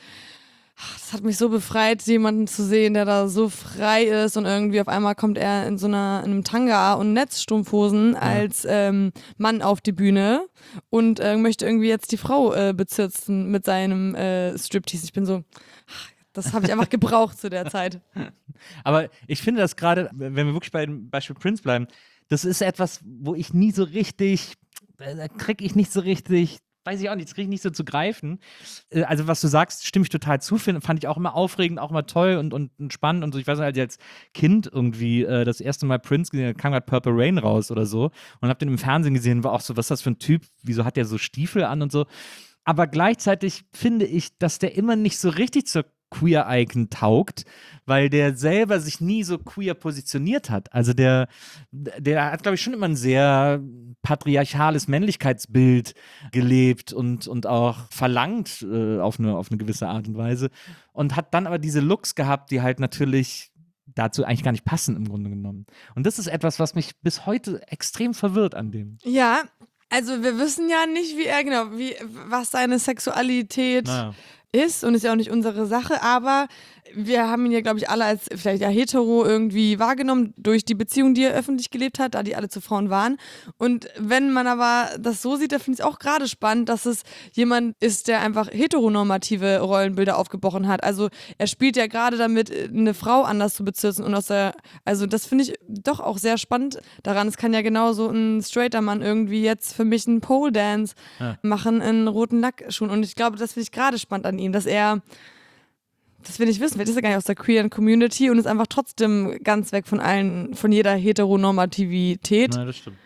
das hat mich so befreit, jemanden zu sehen, der da so frei ist und irgendwie auf einmal kommt er in einem Tanga und Netzstrumpfhosen als Mann auf die Bühne und möchte irgendwie jetzt die Frau bezirzen mit seinem Striptease. Ich bin so, das habe ich einfach gebraucht zu der Zeit. Aber ich finde das gerade, wenn wir wirklich bei dem Beispiel Prince bleiben, das ist etwas, wo ich nie so richtig, da kriege ich nicht so richtig, weiß ich auch nicht, das kriege ich nicht so zu greifen. Also was du sagst, stimme ich total zu, fand ich auch immer aufregend, auch immer toll und spannend und so. Ich weiß nicht, als Kind irgendwie das erste Mal Prince gesehen, da kam gerade Purple Rain raus oder so und hab den im Fernsehen gesehen, war auch so, was ist das für ein Typ, wieso hat der so Stiefel an und so. Aber gleichzeitig finde ich, dass der immer nicht so richtig zur Queer-Icon taugt, weil der selber sich nie so queer positioniert hat. Also der hat, glaube ich, schon immer ein sehr patriarchales Männlichkeitsbild gelebt und auch verlangt auf eine gewisse Art und Weise und hat dann aber diese Looks gehabt, die halt natürlich dazu eigentlich gar nicht passen im Grunde genommen. Und das ist etwas, was mich bis heute extrem verwirrt an dem. Ja, also wir wissen ja nicht, was seine Sexualität ist und ist ja auch nicht unsere Sache, aber wir haben ihn ja, glaube ich, alle als vielleicht ja hetero irgendwie wahrgenommen durch die Beziehung, die er öffentlich gelebt hat, da die alle zu Frauen waren. Und wenn man aber das so sieht, dann finde ich es auch gerade spannend, dass es jemand ist, der einfach heteronormative Rollenbilder aufgebrochen hat. Also er spielt ja gerade damit, eine Frau anders zu bezirzen und also das finde ich doch auch sehr spannend daran. Es kann ja genauso ein straighter Mann irgendwie jetzt für mich einen Pole Dance machen in roten Lackschuhen und ich glaube, das finde ich gerade spannend an ihm, dass wir nicht wissen, vielleicht ist er gar nicht aus der queeren Community und ist einfach trotzdem ganz weg von jeder Heteronormativität. Nein, das stimmt.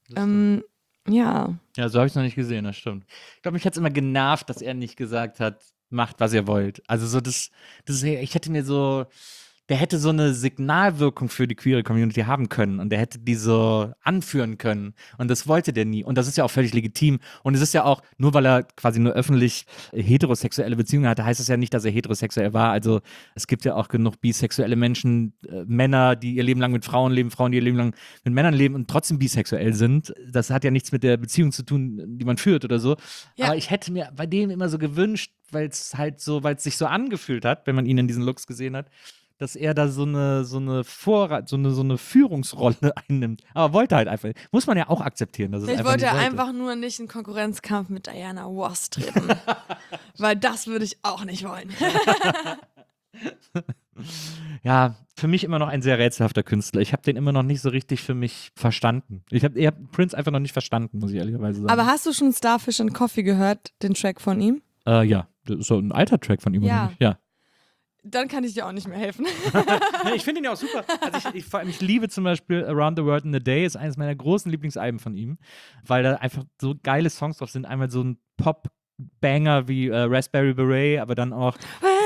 Ja. Ja, so habe ich es noch nicht gesehen, das stimmt. Ich glaube, mich hat es immer genervt, dass er nicht gesagt hat, macht, was ihr wollt. Also so ich hätte mir so der hätte so eine Signalwirkung für die queere Community haben können und der hätte die so anführen können und das wollte der nie und das ist ja auch völlig legitim und es ist ja auch, nur weil er quasi nur öffentlich heterosexuelle Beziehungen hatte, heißt es ja nicht, dass er heterosexuell war, also es gibt ja auch genug bisexuelle Menschen, Männer, die ihr Leben lang mit Frauen leben, Frauen, die ihr Leben lang mit Männern leben und trotzdem bisexuell sind, das hat ja nichts mit der Beziehung zu tun, die man führt oder so, Ja. aber ich hätte mir bei dem immer so gewünscht, weil es sich so angefühlt hat, wenn man ihn in diesen Looks gesehen hat, dass er da so eine Führungsrolle einnimmt. Aber wollte halt einfach. Muss man ja auch akzeptieren, dass es Ich einfach wollte nicht wollte. einfach nur nicht in Konkurrenzkampf mit Diana Ross treten. Weil das würde ich auch nicht wollen. Ja, für mich immer noch ein sehr rätselhafter Künstler. Ich habe den immer noch nicht so richtig für mich verstanden. Ich habe Prince einfach noch nicht verstanden, muss ich ehrlicherweise sagen. Aber hast du schon Starfish and Coffee gehört, den Track von ihm? Ja, das ist so ein alter Track von ihm. Ja. Oder nicht? Ja. Dann kann ich dir auch nicht mehr helfen. Nee, ich finde ihn ja auch super. Also vor allem, ich liebe zum Beispiel Around the World in a Day, ist eines meiner großen Lieblingsalben von ihm, weil da einfach so geile Songs drauf sind. Einmal so ein Pop-Banger wie Raspberry Beret, aber dann auch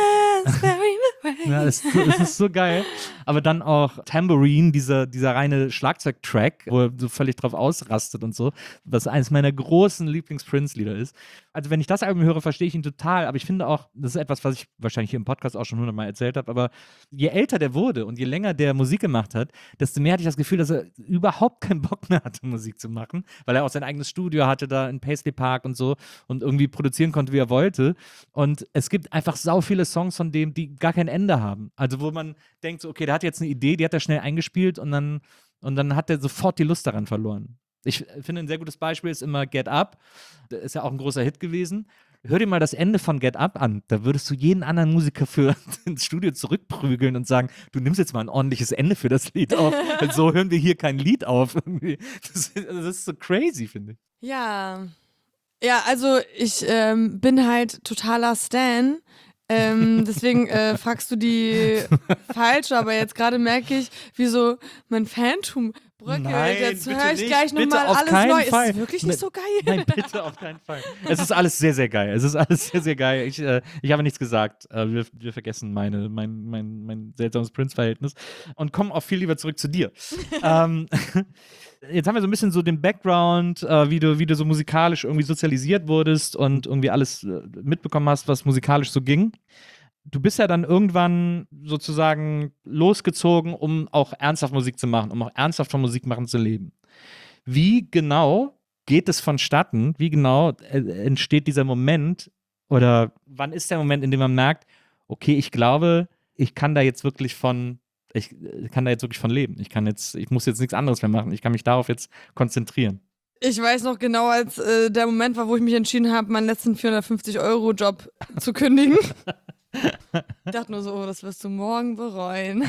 ja, das ist so geil. Aber dann auch Tambourine, dieser reine Schlagzeugtrack, wo er so völlig drauf ausrastet und so, was eines meiner großen Lieblings-Prince-Lieder ist. Also wenn ich das Album höre, verstehe ich ihn total, aber ich finde auch, das ist etwas, was ich wahrscheinlich hier im Podcast auch schon 100-mal erzählt habe, aber je älter der wurde und je länger der Musik gemacht hat, desto mehr hatte ich das Gefühl, dass er überhaupt keinen Bock mehr hatte, Musik zu machen, weil er auch sein eigenes Studio hatte da in Paisley Park und so und irgendwie produzieren konnte, wie er wollte. Und es gibt einfach sau viele Songs von dem, die gar kein Ende haben. Also wo man denkt, so, okay, der hat jetzt eine Idee, die hat er schnell eingespielt und dann hat er sofort die Lust daran verloren. Ich finde, ein sehr gutes Beispiel ist immer Get Up. Das ist ja auch ein großer Hit gewesen. Hör dir mal das Ende von Get Up an. Da würdest du jeden anderen Musiker für ins Studio zurückprügeln und sagen, du nimmst jetzt mal ein ordentliches Ende für das Lied auf. So hören wir hier kein Lied auf. Das ist so crazy, finde ich. Ja. Ja, also ich bin halt totaler Stan. Deswegen fragst du die falsch, aber jetzt gerade merke ich, wie so mein Phantom bröckelt. Nein, Jetzt bitte höre ich nicht. gleich Bitte nochmal auf alles keinen neu. Fall. Ist wirklich nicht so geil. Nein, bitte auf keinen Fall. Es ist alles sehr, sehr geil. Es ist alles sehr, sehr geil. Ich habe nichts gesagt. Wir vergessen mein seltsames Prince-Verhältnis und kommen auch viel lieber zurück zu dir. Jetzt haben wir so ein bisschen so den Background, wie du so musikalisch irgendwie sozialisiert wurdest und irgendwie alles mitbekommen hast, was musikalisch so ging. Du bist ja dann irgendwann sozusagen losgezogen, um auch ernsthaft Musik zu machen, um auch ernsthaft von Musik machen zu leben. Wie genau geht es vonstatten? Wie genau entsteht dieser Moment? Oder wann ist der Moment, in dem man merkt, okay, ich glaube, ich kann da jetzt wirklich von leben. Ich muss jetzt nichts anderes mehr machen. Ich kann mich darauf jetzt konzentrieren. Ich weiß noch genau, als der Moment war, wo ich mich entschieden habe, meinen letzten 450-Euro-Job zu kündigen. Ich dachte nur so, oh, das wirst du morgen bereuen.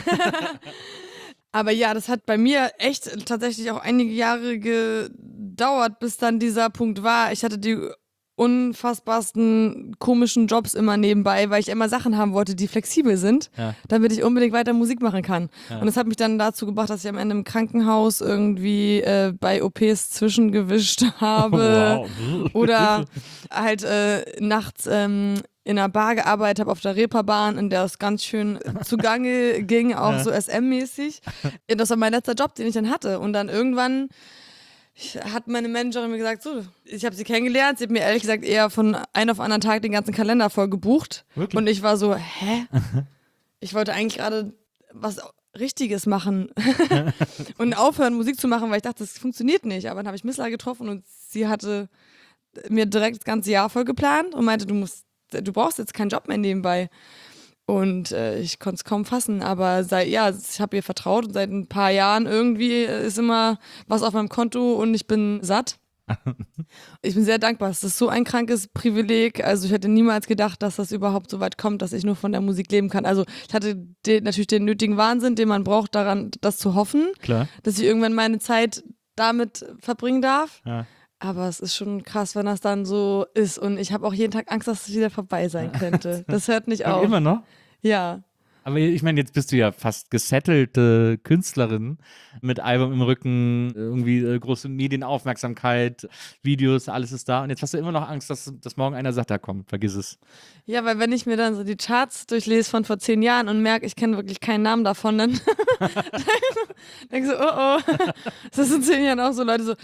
Aber ja, das hat bei mir echt tatsächlich auch einige Jahre gedauert, bis dann dieser Punkt war. Ich hatte die unfassbarsten komischen Jobs immer nebenbei, weil ich immer Sachen haben wollte, die flexibel sind, damit ich unbedingt weiter Musik machen kann. Ja. Und das hat mich dann dazu gebracht, dass ich am Ende im Krankenhaus irgendwie bei OPs zwischengewischt habe. Wow. Oder halt nachts in einer Bar gearbeitet habe, auf der Reeperbahn, in der es ganz schön zugange ging, auch so SM-mäßig. Das war mein letzter Job, den ich dann hatte. Und dann irgendwann hat meine Managerin mir gesagt, so, ich habe sie kennengelernt, sie hat mir ehrlich gesagt eher von einem auf den anderen Tag den ganzen Kalender voll gebucht. Wirklich? Und ich war so, hä? Ich wollte eigentlich gerade was Richtiges machen und aufhören, Musik zu machen, weil ich dachte, das funktioniert nicht. Aber dann habe ich Missla getroffen und sie hatte mir direkt das ganze Jahr voll geplant und meinte, du brauchst jetzt keinen Job mehr nebenbei. Und ich konnte es kaum fassen, aber ich habe ihr vertraut und seit ein paar Jahren irgendwie ist immer was auf meinem Konto und ich bin satt. Ich bin sehr dankbar. Es ist so ein krankes Privileg. Also ich hätte niemals gedacht, dass das überhaupt so weit kommt, dass ich nur von der Musik leben kann. Also ich hatte natürlich den nötigen Wahnsinn, den man braucht, daran das zu hoffen, klar, dass ich irgendwann meine Zeit damit verbringen darf. Ja. Aber es ist schon krass, wenn das dann so ist. Und ich habe auch jeden Tag Angst, dass es wieder vorbei sein könnte. Das hört nicht auf. Immer noch? Ja. Aber ich meine, jetzt bist du ja fast gesettelte Künstlerin mit Album im Rücken, irgendwie große Medienaufmerksamkeit, Videos, alles ist da. Und jetzt hast du immer noch Angst, dass morgen einer sagt, da komm, vergiss es. Ja, weil wenn ich mir dann so die Charts durchlese von vor 10 Jahren und merke, ich kenne wirklich keinen Namen davon, dann denke ich so, oh. Das ist in 10 Jahren auch so Leute so,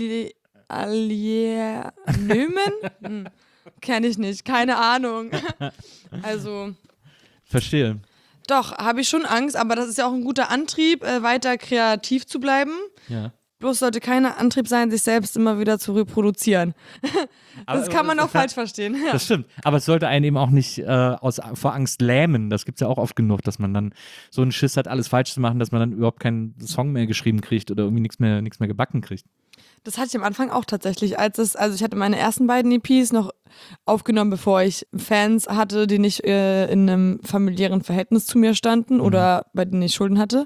Nömen? Kenne ich nicht, keine Ahnung. Also, Verstehe. doch, habe ich schon Angst, aber das ist ja auch ein guter Antrieb, weiter kreativ zu bleiben. Ja. Bloß sollte kein Antrieb sein, sich selbst immer wieder zu reproduzieren. Das kann man auch falsch verstehen. Ja. Das stimmt. Aber es sollte einen eben auch nicht vor Angst lähmen. Das gibt es ja auch oft genug, dass man dann so einen Schiss hat, alles falsch zu machen, dass man dann überhaupt keinen Song mehr geschrieben kriegt oder irgendwie nichts mehr gebacken kriegt. Das hatte ich am Anfang auch tatsächlich. Also ich hatte meine ersten beiden EPs noch aufgenommen, bevor ich Fans hatte, die nicht in einem familiären Verhältnis zu mir standen oder bei denen ich Schulden hatte.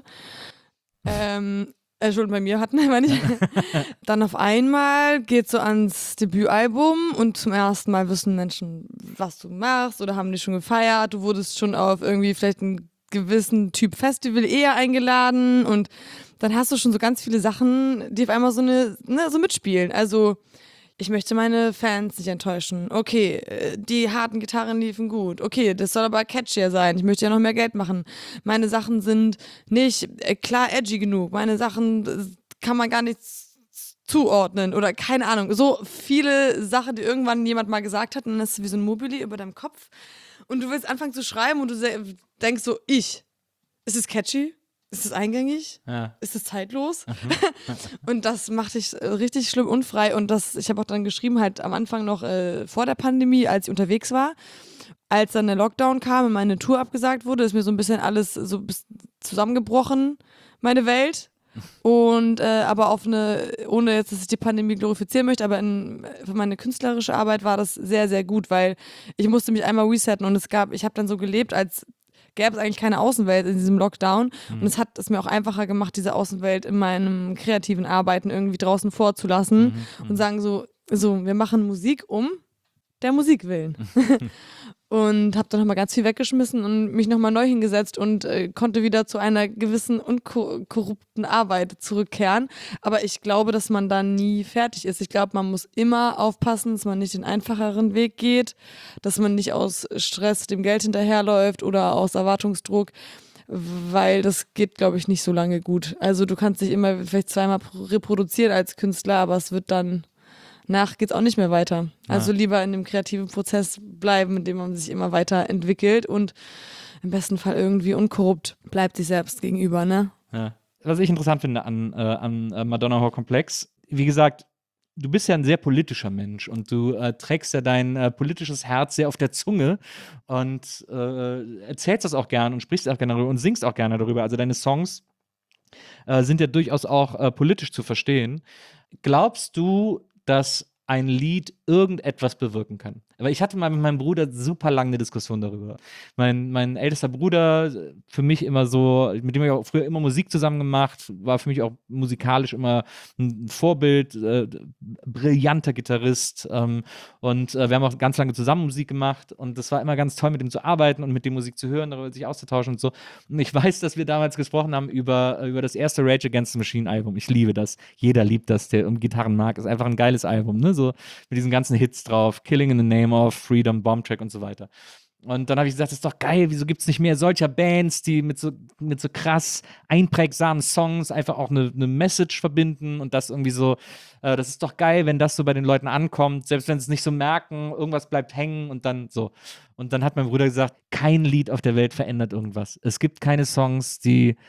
Schulden bei mir hatten, meine ich. Dann auf einmal geht's so ans Debütalbum und zum ersten Mal wissen Menschen, was du machst oder haben dich schon gefeiert. Du wurdest schon auf irgendwie vielleicht einen gewissen Typ Festival eher eingeladen und dann hast du schon so ganz viele Sachen, die auf einmal so so mitspielen. Also ich möchte meine Fans nicht enttäuschen. Okay, die harten Gitarren liefen gut. Okay, das soll aber catchier sein. Ich möchte ja noch mehr Geld machen. Meine Sachen sind nicht klar edgy genug. Meine Sachen kann man gar nicht zuordnen oder keine Ahnung. So viele Sachen, die irgendwann jemand mal gesagt hat und dann ist es wie so ein Mobili über deinem Kopf und du willst anfangen zu schreiben und du denkst so, ist es catchy? Ist es eingängig? Ja. Ist es zeitlos? Und das macht dich richtig schlimm unfrei. Und ich habe auch dann geschrieben, halt am Anfang noch vor der Pandemie, als ich unterwegs war. Als dann der Lockdown kam und meine Tour abgesagt wurde, ist mir so ein bisschen alles so zusammengebrochen, meine Welt. Und aber ohne jetzt, dass ich die Pandemie glorifizieren möchte, aber für meine künstlerische Arbeit war das sehr, sehr gut, weil ich musste mich einmal resetten und ich habe dann so gelebt, als gäbe es eigentlich keine Außenwelt in diesem Lockdown. Und es hat es mir auch einfacher gemacht, diese Außenwelt in meinem kreativen Arbeiten irgendwie draußen vorzulassen und sagen so, wir machen Musik der Musik willen. Und habe dann nochmal ganz viel weggeschmissen und mich nochmal neu hingesetzt und konnte wieder zu einer gewissen unkorrupten Arbeit zurückkehren. Aber ich glaube, dass man da nie fertig ist. Ich glaube, man muss immer aufpassen, dass man nicht den einfacheren Weg geht, dass man nicht aus Stress dem Geld hinterherläuft oder aus Erwartungsdruck, weil das geht, glaube ich, nicht so lange gut. Also du kannst dich immer vielleicht zweimal reproduzieren als Künstler, aber es wird dann geht's auch nicht mehr weiter. Also lieber in dem kreativen Prozess bleiben, in dem man sich immer weiter entwickelt und im besten Fall irgendwie unkorrupt bleibt sich selbst gegenüber, ne? Ja. Was ich interessant finde an Madonna Horror Complex, wie gesagt, du bist ja ein sehr politischer Mensch und du trägst ja dein politisches Herz sehr auf der Zunge und erzählst das auch gerne und sprichst auch gerne darüber und singst auch gerne darüber. Also deine Songs sind ja durchaus auch politisch zu verstehen. Glaubst du, dass ein Lied irgendetwas bewirken kann? Aber ich hatte mal mit meinem Bruder super lange eine Diskussion darüber. Mein ältester Bruder, für mich immer so, mit dem habe ich auch früher immer Musik zusammen gemacht, war für mich auch musikalisch immer ein Vorbild, brillanter Gitarrist und wir haben auch ganz lange zusammen Musik gemacht und das war immer ganz toll, mit ihm zu arbeiten und mit dem Musik zu hören, darüber sich auszutauschen und so. Und ich weiß, dass wir damals gesprochen haben über das erste Rage Against the Machine Album. Ich liebe das. Jeder liebt das, der Gitarren mag. Ist einfach ein geiles Album, ne? So mit diesen ganzen Hits drauf. Killing in the Name of, Freedom, Bomb Track und so weiter. Und dann habe ich gesagt, das ist doch geil, wieso gibt es nicht mehr solcher Bands, die mit so krass einprägsamen Songs einfach auch eine Message verbinden und das irgendwie so, das ist doch geil, wenn das so bei den Leuten ankommt, selbst wenn sie es nicht so merken, irgendwas bleibt hängen und dann so. Und dann hat mein Bruder gesagt, kein Lied auf der Welt verändert irgendwas. Es gibt keine Songs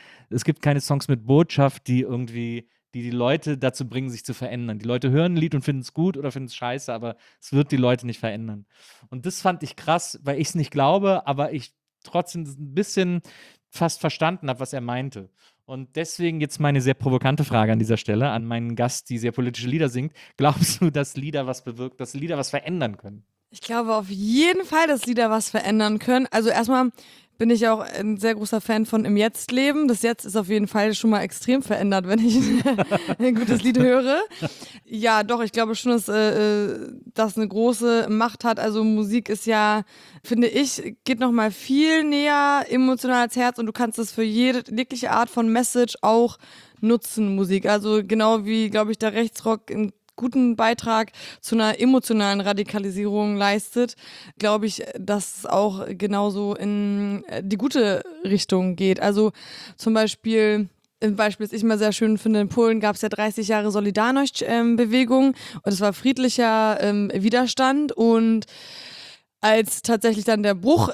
mit Botschaft, die irgendwie die Leute dazu bringen, sich zu verändern. Die Leute hören ein Lied und finden es gut oder finden es scheiße, aber es wird die Leute nicht verändern. Und das fand ich krass, weil ich es nicht glaube, aber ich trotzdem ein bisschen fast verstanden habe, was er meinte. Und deswegen jetzt meine sehr provokante Frage an dieser Stelle an meinen Gast, die sehr politische Lieder singt. Glaubst du, dass Lieder was bewirkt, dass Lieder was verändern können? Ich glaube auf jeden Fall, dass Lieder was verändern können. Also erstmal bin ich auch ein sehr großer Fan von Im Jetzt leben. Das Jetzt ist auf jeden Fall schon mal extrem verändert, wenn ich ein gutes Lied höre. Ja, doch, ich glaube schon, dass das eine große Macht hat. Also Musik ist ja, finde ich, geht noch mal viel näher emotional ans Herz und du kannst es für jegliche Art von Message auch nutzen, Musik. Also genau wie, glaube ich, der Rechtsrock einen guten Beitrag zu einer emotionalen Radikalisierung leistet, glaube ich, dass es auch genauso in die gute Richtung geht. Also zum Beispiel, ein Beispiel, das ich immer sehr schön finde, in Polen gab es ja 30 Jahre Solidarność-Bewegung und es war friedlicher Widerstand und als tatsächlich dann der Bruch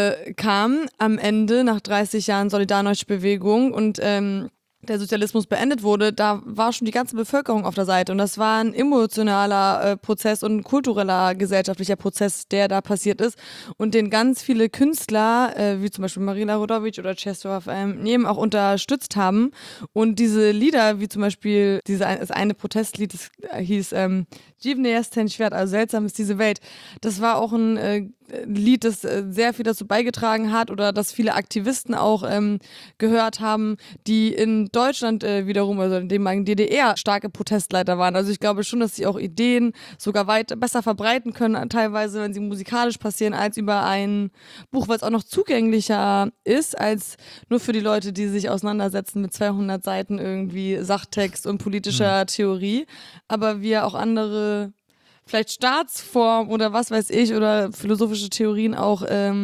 kam am Ende nach 30 Jahren Solidarność-Bewegung und der Sozialismus beendet wurde, da war schon die ganze Bevölkerung auf der Seite und das war ein emotionaler Prozess und ein kultureller, gesellschaftlicher Prozess, der da passiert ist und den ganz viele Künstler, wie zum Beispiel Marina Rodovic oder Czesław Niem auch unterstützt haben und diese Lieder, wie zum Beispiel das eine Protestlied, das hieß Dziwny jest ten świat, also seltsam ist diese Welt, das war auch ein Lied, das sehr viel dazu beigetragen hat oder das viele Aktivisten auch gehört haben, die in Deutschland wiederum, also in dem DDR, starke Protestleiter waren. Also ich glaube schon, dass sie auch Ideen sogar besser verbreiten können, teilweise, wenn sie musikalisch passieren, als über ein Buch, weil es auch noch zugänglicher ist, als nur für die Leute, die sich auseinandersetzen mit 200 Seiten irgendwie Sachtext und politischer Theorie. Aber wir auch andere vielleicht Staatsform oder was weiß ich oder philosophische Theorien auch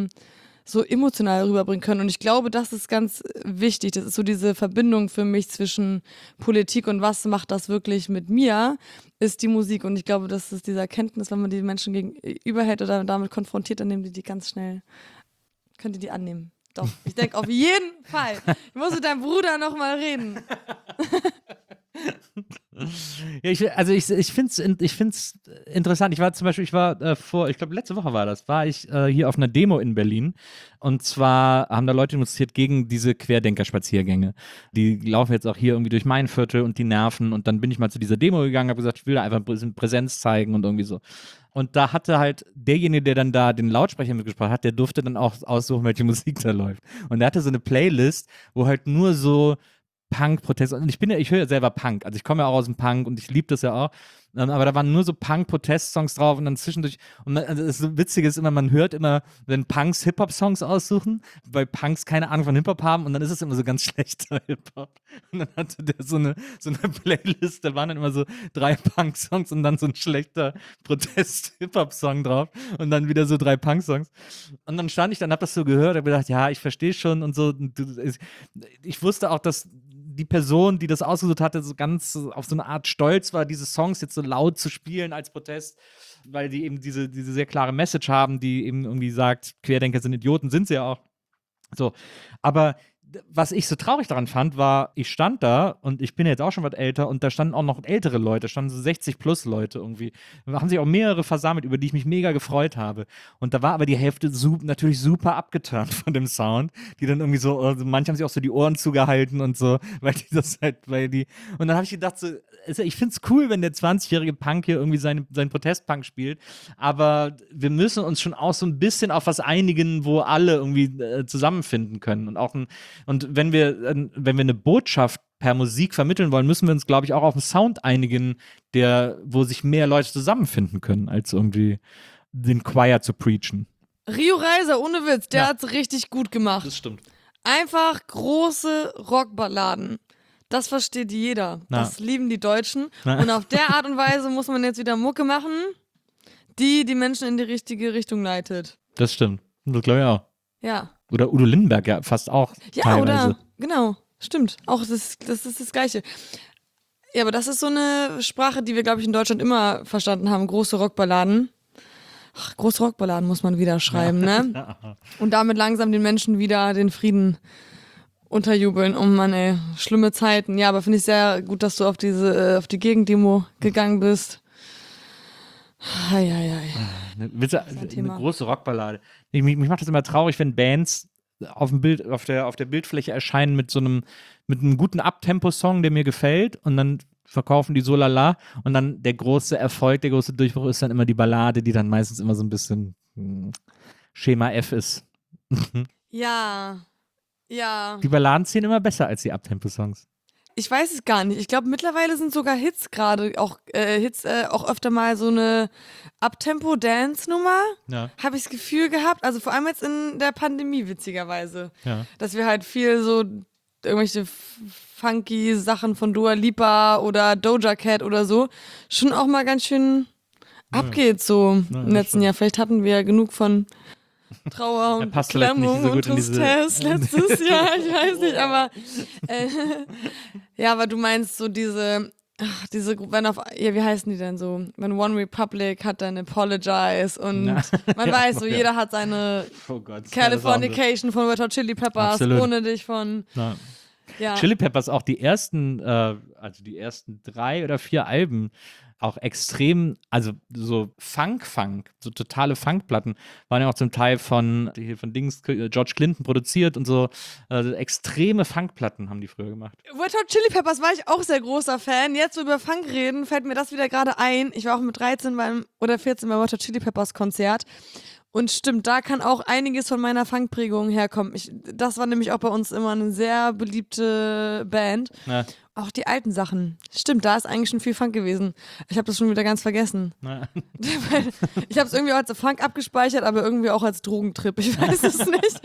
so emotional rüberbringen können. Und ich glaube, das ist ganz wichtig. Das ist so diese Verbindung für mich zwischen Politik und was macht das wirklich mit mir, ist die Musik. Und ich glaube, das ist diese Erkenntnis, wenn man die Menschen gegenüberhält oder damit konfrontiert, dann nehmen die ganz schnell, könnt ihr die annehmen. Doch, ich denke auf jeden Fall. Ich muss mit deinem Bruder nochmal reden. Ja, ich finde es interessant. Ich glaube, letzte Woche war ich hier auf einer Demo in Berlin. Und zwar haben da Leute demonstriert gegen diese Querdenker-Spaziergänge. Die laufen jetzt auch hier irgendwie durch mein Viertel und die nerven. Und dann bin ich mal zu dieser Demo gegangen, habe gesagt, ich will da einfach ein bisschen Präsenz zeigen und irgendwie so. Und da hatte halt derjenige, der dann da den Lautsprecher mitgesprochen hat, der durfte dann auch aussuchen, welche Musik da läuft. Und der hatte so eine Playlist, wo halt nur so Punk-Protest. Und ich höre ja selber Punk. Also ich komme ja auch aus dem Punk und ich liebe das ja auch. Aber da waren nur so Punk-Protest-Songs drauf und dann zwischendurch. Und also das Witzige ist immer, man hört immer, wenn Punks Hip-Hop-Songs aussuchen, weil Punks keine Ahnung von Hip-Hop haben und dann ist es immer so ganz schlechter Hip-Hop. Und dann hatte der so eine Playlist, da waren dann immer so 3 Punk-Songs und dann so ein schlechter Protest-Hip-Hop-Song drauf und dann wieder so 3 Punk-Songs. Und dann stand ich dann, hab das so gehört, hab gedacht, ja, ich verstehe schon und so. Ich wusste auch, dass die Person, die das ausgesucht hatte, so ganz auf so eine Art stolz war, diese Songs jetzt so laut zu spielen als Protest, weil die eben diese sehr klare Message haben, die eben irgendwie sagt, Querdenker sind Idioten, sind sie ja auch. So, aber was ich so traurig daran fand, war, ich stand da und ich bin jetzt auch schon was älter und da standen auch noch ältere Leute, standen so 60 plus Leute irgendwie. Da haben sich auch mehrere versammelt, über die ich mich mega gefreut habe. Und da war aber die Hälfte natürlich super abgeturnt von dem Sound, die dann irgendwie so, also manche haben sich auch so die Ohren zugehalten und so, und dann habe ich gedacht so, ich finde es cool, wenn der 20-jährige Punk hier irgendwie seinen Protestpunk spielt, aber wir müssen uns schon auch so ein bisschen auf was einigen, wo alle irgendwie zusammenfinden können und wenn wir eine Botschaft per Musik vermitteln wollen, müssen wir uns, glaube ich, auch auf einen Sound einigen, wo sich mehr Leute zusammenfinden können, als irgendwie den Choir zu preachen. Rio Reiser, ohne Witz, der hat's richtig gut gemacht. Das stimmt. Einfach große Rockballaden. Das versteht jeder. Na. Das lieben die Deutschen. Na. Und auf der Art und Weise muss man jetzt wieder Mucke machen, die Menschen in die richtige Richtung leitet. Das stimmt. Das glaube ich auch. Ja. Oder Udo Lindenberg ja fast auch teilweise. Genau, stimmt. Auch das ist das Gleiche. Ja, aber das ist so eine Sprache, die wir, glaube ich, in Deutschland immer verstanden haben. Große Rockballaden. Ach, große Rockballaden muss man wieder schreiben, ne? Und damit langsam den Menschen wieder den Frieden unterjubeln. Oh Mann, ey, schlimme Zeiten. Ja, aber finde ich sehr gut, dass du auf die Gegendemo gegangen bist. Eine große Rockballade. Mich macht das immer traurig, wenn Bands auf der Bildfläche erscheinen mit einem guten Abtempo-Song, der mir gefällt, und dann verkaufen die so lala, und dann der große Erfolg, der große Durchbruch ist dann immer die Ballade, die dann meistens immer so ein bisschen Schema F ist. Ja. Ja. Die Balladen ziehen immer besser als die Uptempo-Songs. Ich weiß es gar nicht. Ich glaube, mittlerweile sind sogar Hits gerade auch auch öfter mal so eine Uptempo-Dance-Nummer. Ja. Habe ich das Gefühl gehabt. Also vor allem jetzt in der Pandemie, witzigerweise. Ja. Dass wir halt viel so irgendwelche funky Sachen von Dua Lipa oder Doja Cat oder so schon auch mal ganz schön abgeht so im letzten stimmt. Jahr. Vielleicht hatten wir ja genug von Trauer und passt vielleicht nicht Beklemmung so und gut in diese- Tristesse letztes Jahr, ich weiß nicht, aber ja, aber du meinst so diese, wenn wie heißen die denn so? Wenn One Republic hat dann Apologize und Na. man weiß so, jeder hat seine Oh Gott. Californication von Red Hot Chili Peppers, Absolut. Ohne dich von, Ja. ja. Chili Peppers auch die ersten 3 oder 4 Alben auch extrem, also so Funk, so totale Funkplatten, waren ja auch zum Teil von George Clinton produziert und so, extreme Funkplatten haben die früher gemacht. Red Hot Chili Peppers war ich auch sehr großer Fan. Jetzt so über Funk reden, fällt mir das wieder gerade ein. Ich war auch mit 13 oder 14 beim Red Hot Chili Peppers Konzert. Und stimmt, da kann auch einiges von meiner Funkprägung herkommen. Das war nämlich auch bei uns immer eine sehr beliebte Band. Ja. Auch die alten Sachen. Stimmt, da ist eigentlich schon viel Funk gewesen. Ich habe das schon wieder ganz vergessen. Ja. Ich habe es irgendwie auch als Funk abgespeichert, aber irgendwie auch als Drogentrip. Ich weiß es nicht.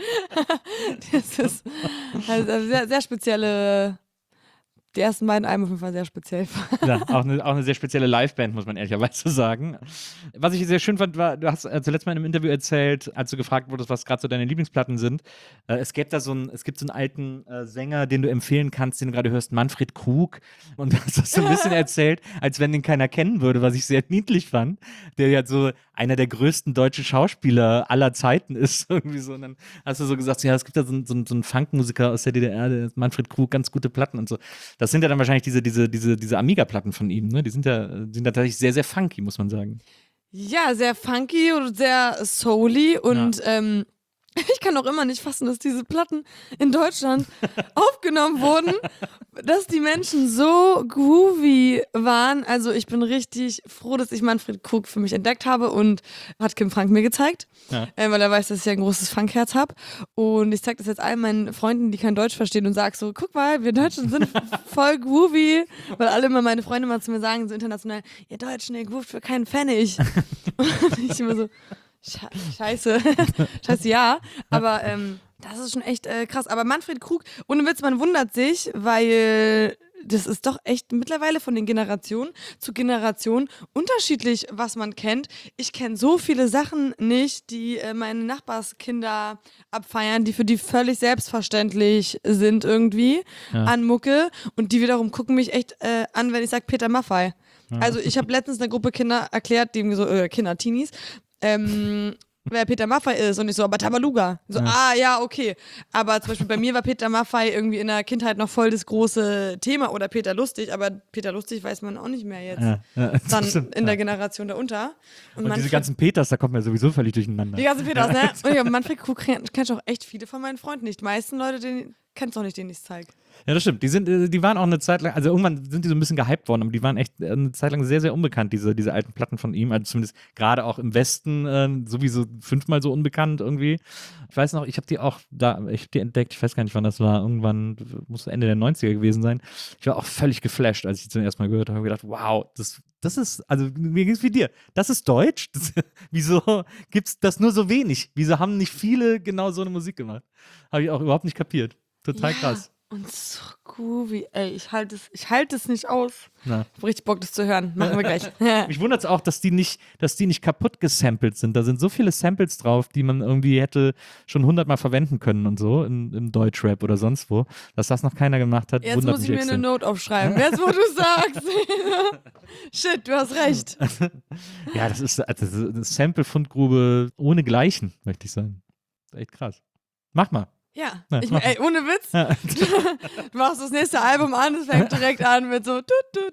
Das ist also sehr, sehr spezielle. Die ersten beiden Alben auf jeden Fall sehr speziell. Ja, auch eine sehr spezielle Liveband, muss man ehrlicherweise sagen. Was ich sehr schön fand, war, du hast zuletzt mal in einem Interview erzählt, als du gefragt wurdest, was gerade so deine Lieblingsplatten sind. Es gibt so einen alten Sänger, den du empfehlen kannst, den du gerade hörst, Manfred Krug. Und du hast das so ein bisschen erzählt, als wenn den keiner kennen würde, was ich sehr niedlich fand. Der ja so einer der größten deutschen Schauspieler aller Zeiten ist. Irgendwie so. Und dann hast du so gesagt, ja, es gibt da so einen Funkmusiker aus der DDR, der Manfred Krug, ganz gute Platten und so. Das sind ja dann wahrscheinlich diese Amiga-Platten von ihm, ne? Die sind ja tatsächlich sehr, sehr funky, muss man sagen. Ja, sehr funky und sehr souly und ich kann auch immer nicht fassen, dass diese Platten in Deutschland aufgenommen wurden, dass die Menschen so groovy waren. Also ich bin richtig froh, dass ich Manfred Krug für mich entdeckt habe und hat Kim Frank mir gezeigt, weil er weiß, dass ich ja ein großes Funkherz habe. Und ich zeige das jetzt allen meinen Freunden, die kein Deutsch verstehen und sage so, guck mal, wir Deutschen sind voll groovy, weil alle immer meine Freunde mal zu mir sagen, so international, ihr Deutschen, ihr groovt für keinen Pfennig. Und ich immer so, Scheiße, ja, aber das ist schon echt krass. Aber Manfred Krug, ohne Witz, man wundert sich, weil das ist doch echt mittlerweile von den Generationen zu Generation unterschiedlich, was man kennt. Ich kenne so viele Sachen nicht, die meine Nachbarskinder abfeiern, die für die völlig selbstverständlich sind irgendwie an Mucke und die wiederum gucken mich echt an, wenn ich sage Peter Maffay. Also ich habe letztens einer Gruppe Kinder erklärt, die so Kinder, Teenies, wer Peter Maffay ist und ich so, aber Tabaluga. So, ja, okay. Aber zum Beispiel bei mir war Peter Maffay irgendwie in der Kindheit noch voll das große Thema oder Peter Lustig, aber Peter Lustig weiß man auch nicht mehr jetzt. Dann stimmt, in der Generation darunter. Und diese ganzen Peters, da kommt man sowieso völlig durcheinander. Die ganzen Peters, ne? Und ja, Manfred Krug kennt ich auch echt viele von meinen Freunden nicht. Die meisten Leute, kennst du auch nicht, denen ich es zeige. Ja, das stimmt. Die waren auch eine Zeit lang, also irgendwann sind die so ein bisschen gehypt worden, aber die waren echt eine Zeit lang sehr, sehr unbekannt, diese alten Platten von ihm. Also zumindest gerade auch im Westen sowieso 5-mal so unbekannt irgendwie. Ich weiß noch, ich habe die entdeckt, ich weiß gar nicht, wann das war. Irgendwann, muss Ende der 90er gewesen sein. Ich war auch völlig geflasht, als ich die zum ersten Mal gehört habe. Ich habe gedacht, wow, das ist, also mir ging es wie dir. Das ist Deutsch? Wieso gibt es das nur so wenig? Wieso haben nicht viele genau so eine Musik gemacht? Habe ich auch überhaupt nicht kapiert. Total krass. Und so groovy, ey, ich halte es nicht aus. Na. Ich habe richtig Bock, das zu hören. Machen wir gleich. Mich wundert es auch, dass die nicht kaputt gesampelt sind. Da sind so viele Samples drauf, die man irgendwie hätte schon 100-mal verwenden können und so im Deutschrap oder sonst wo. Dass das noch keiner gemacht hat, Jetzt wundert muss mich ich mir extrem. eine Note aufschreiben. Jetzt, wo du sagst. Shit, du hast recht. Ja, das ist eine Sample-Fundgrube ohne Gleichen, möchte ich sagen. Echt krass. Mach mal. Ja, Ja, ey, ohne Witz. Du machst das nächste Album an, es fängt direkt an mit so.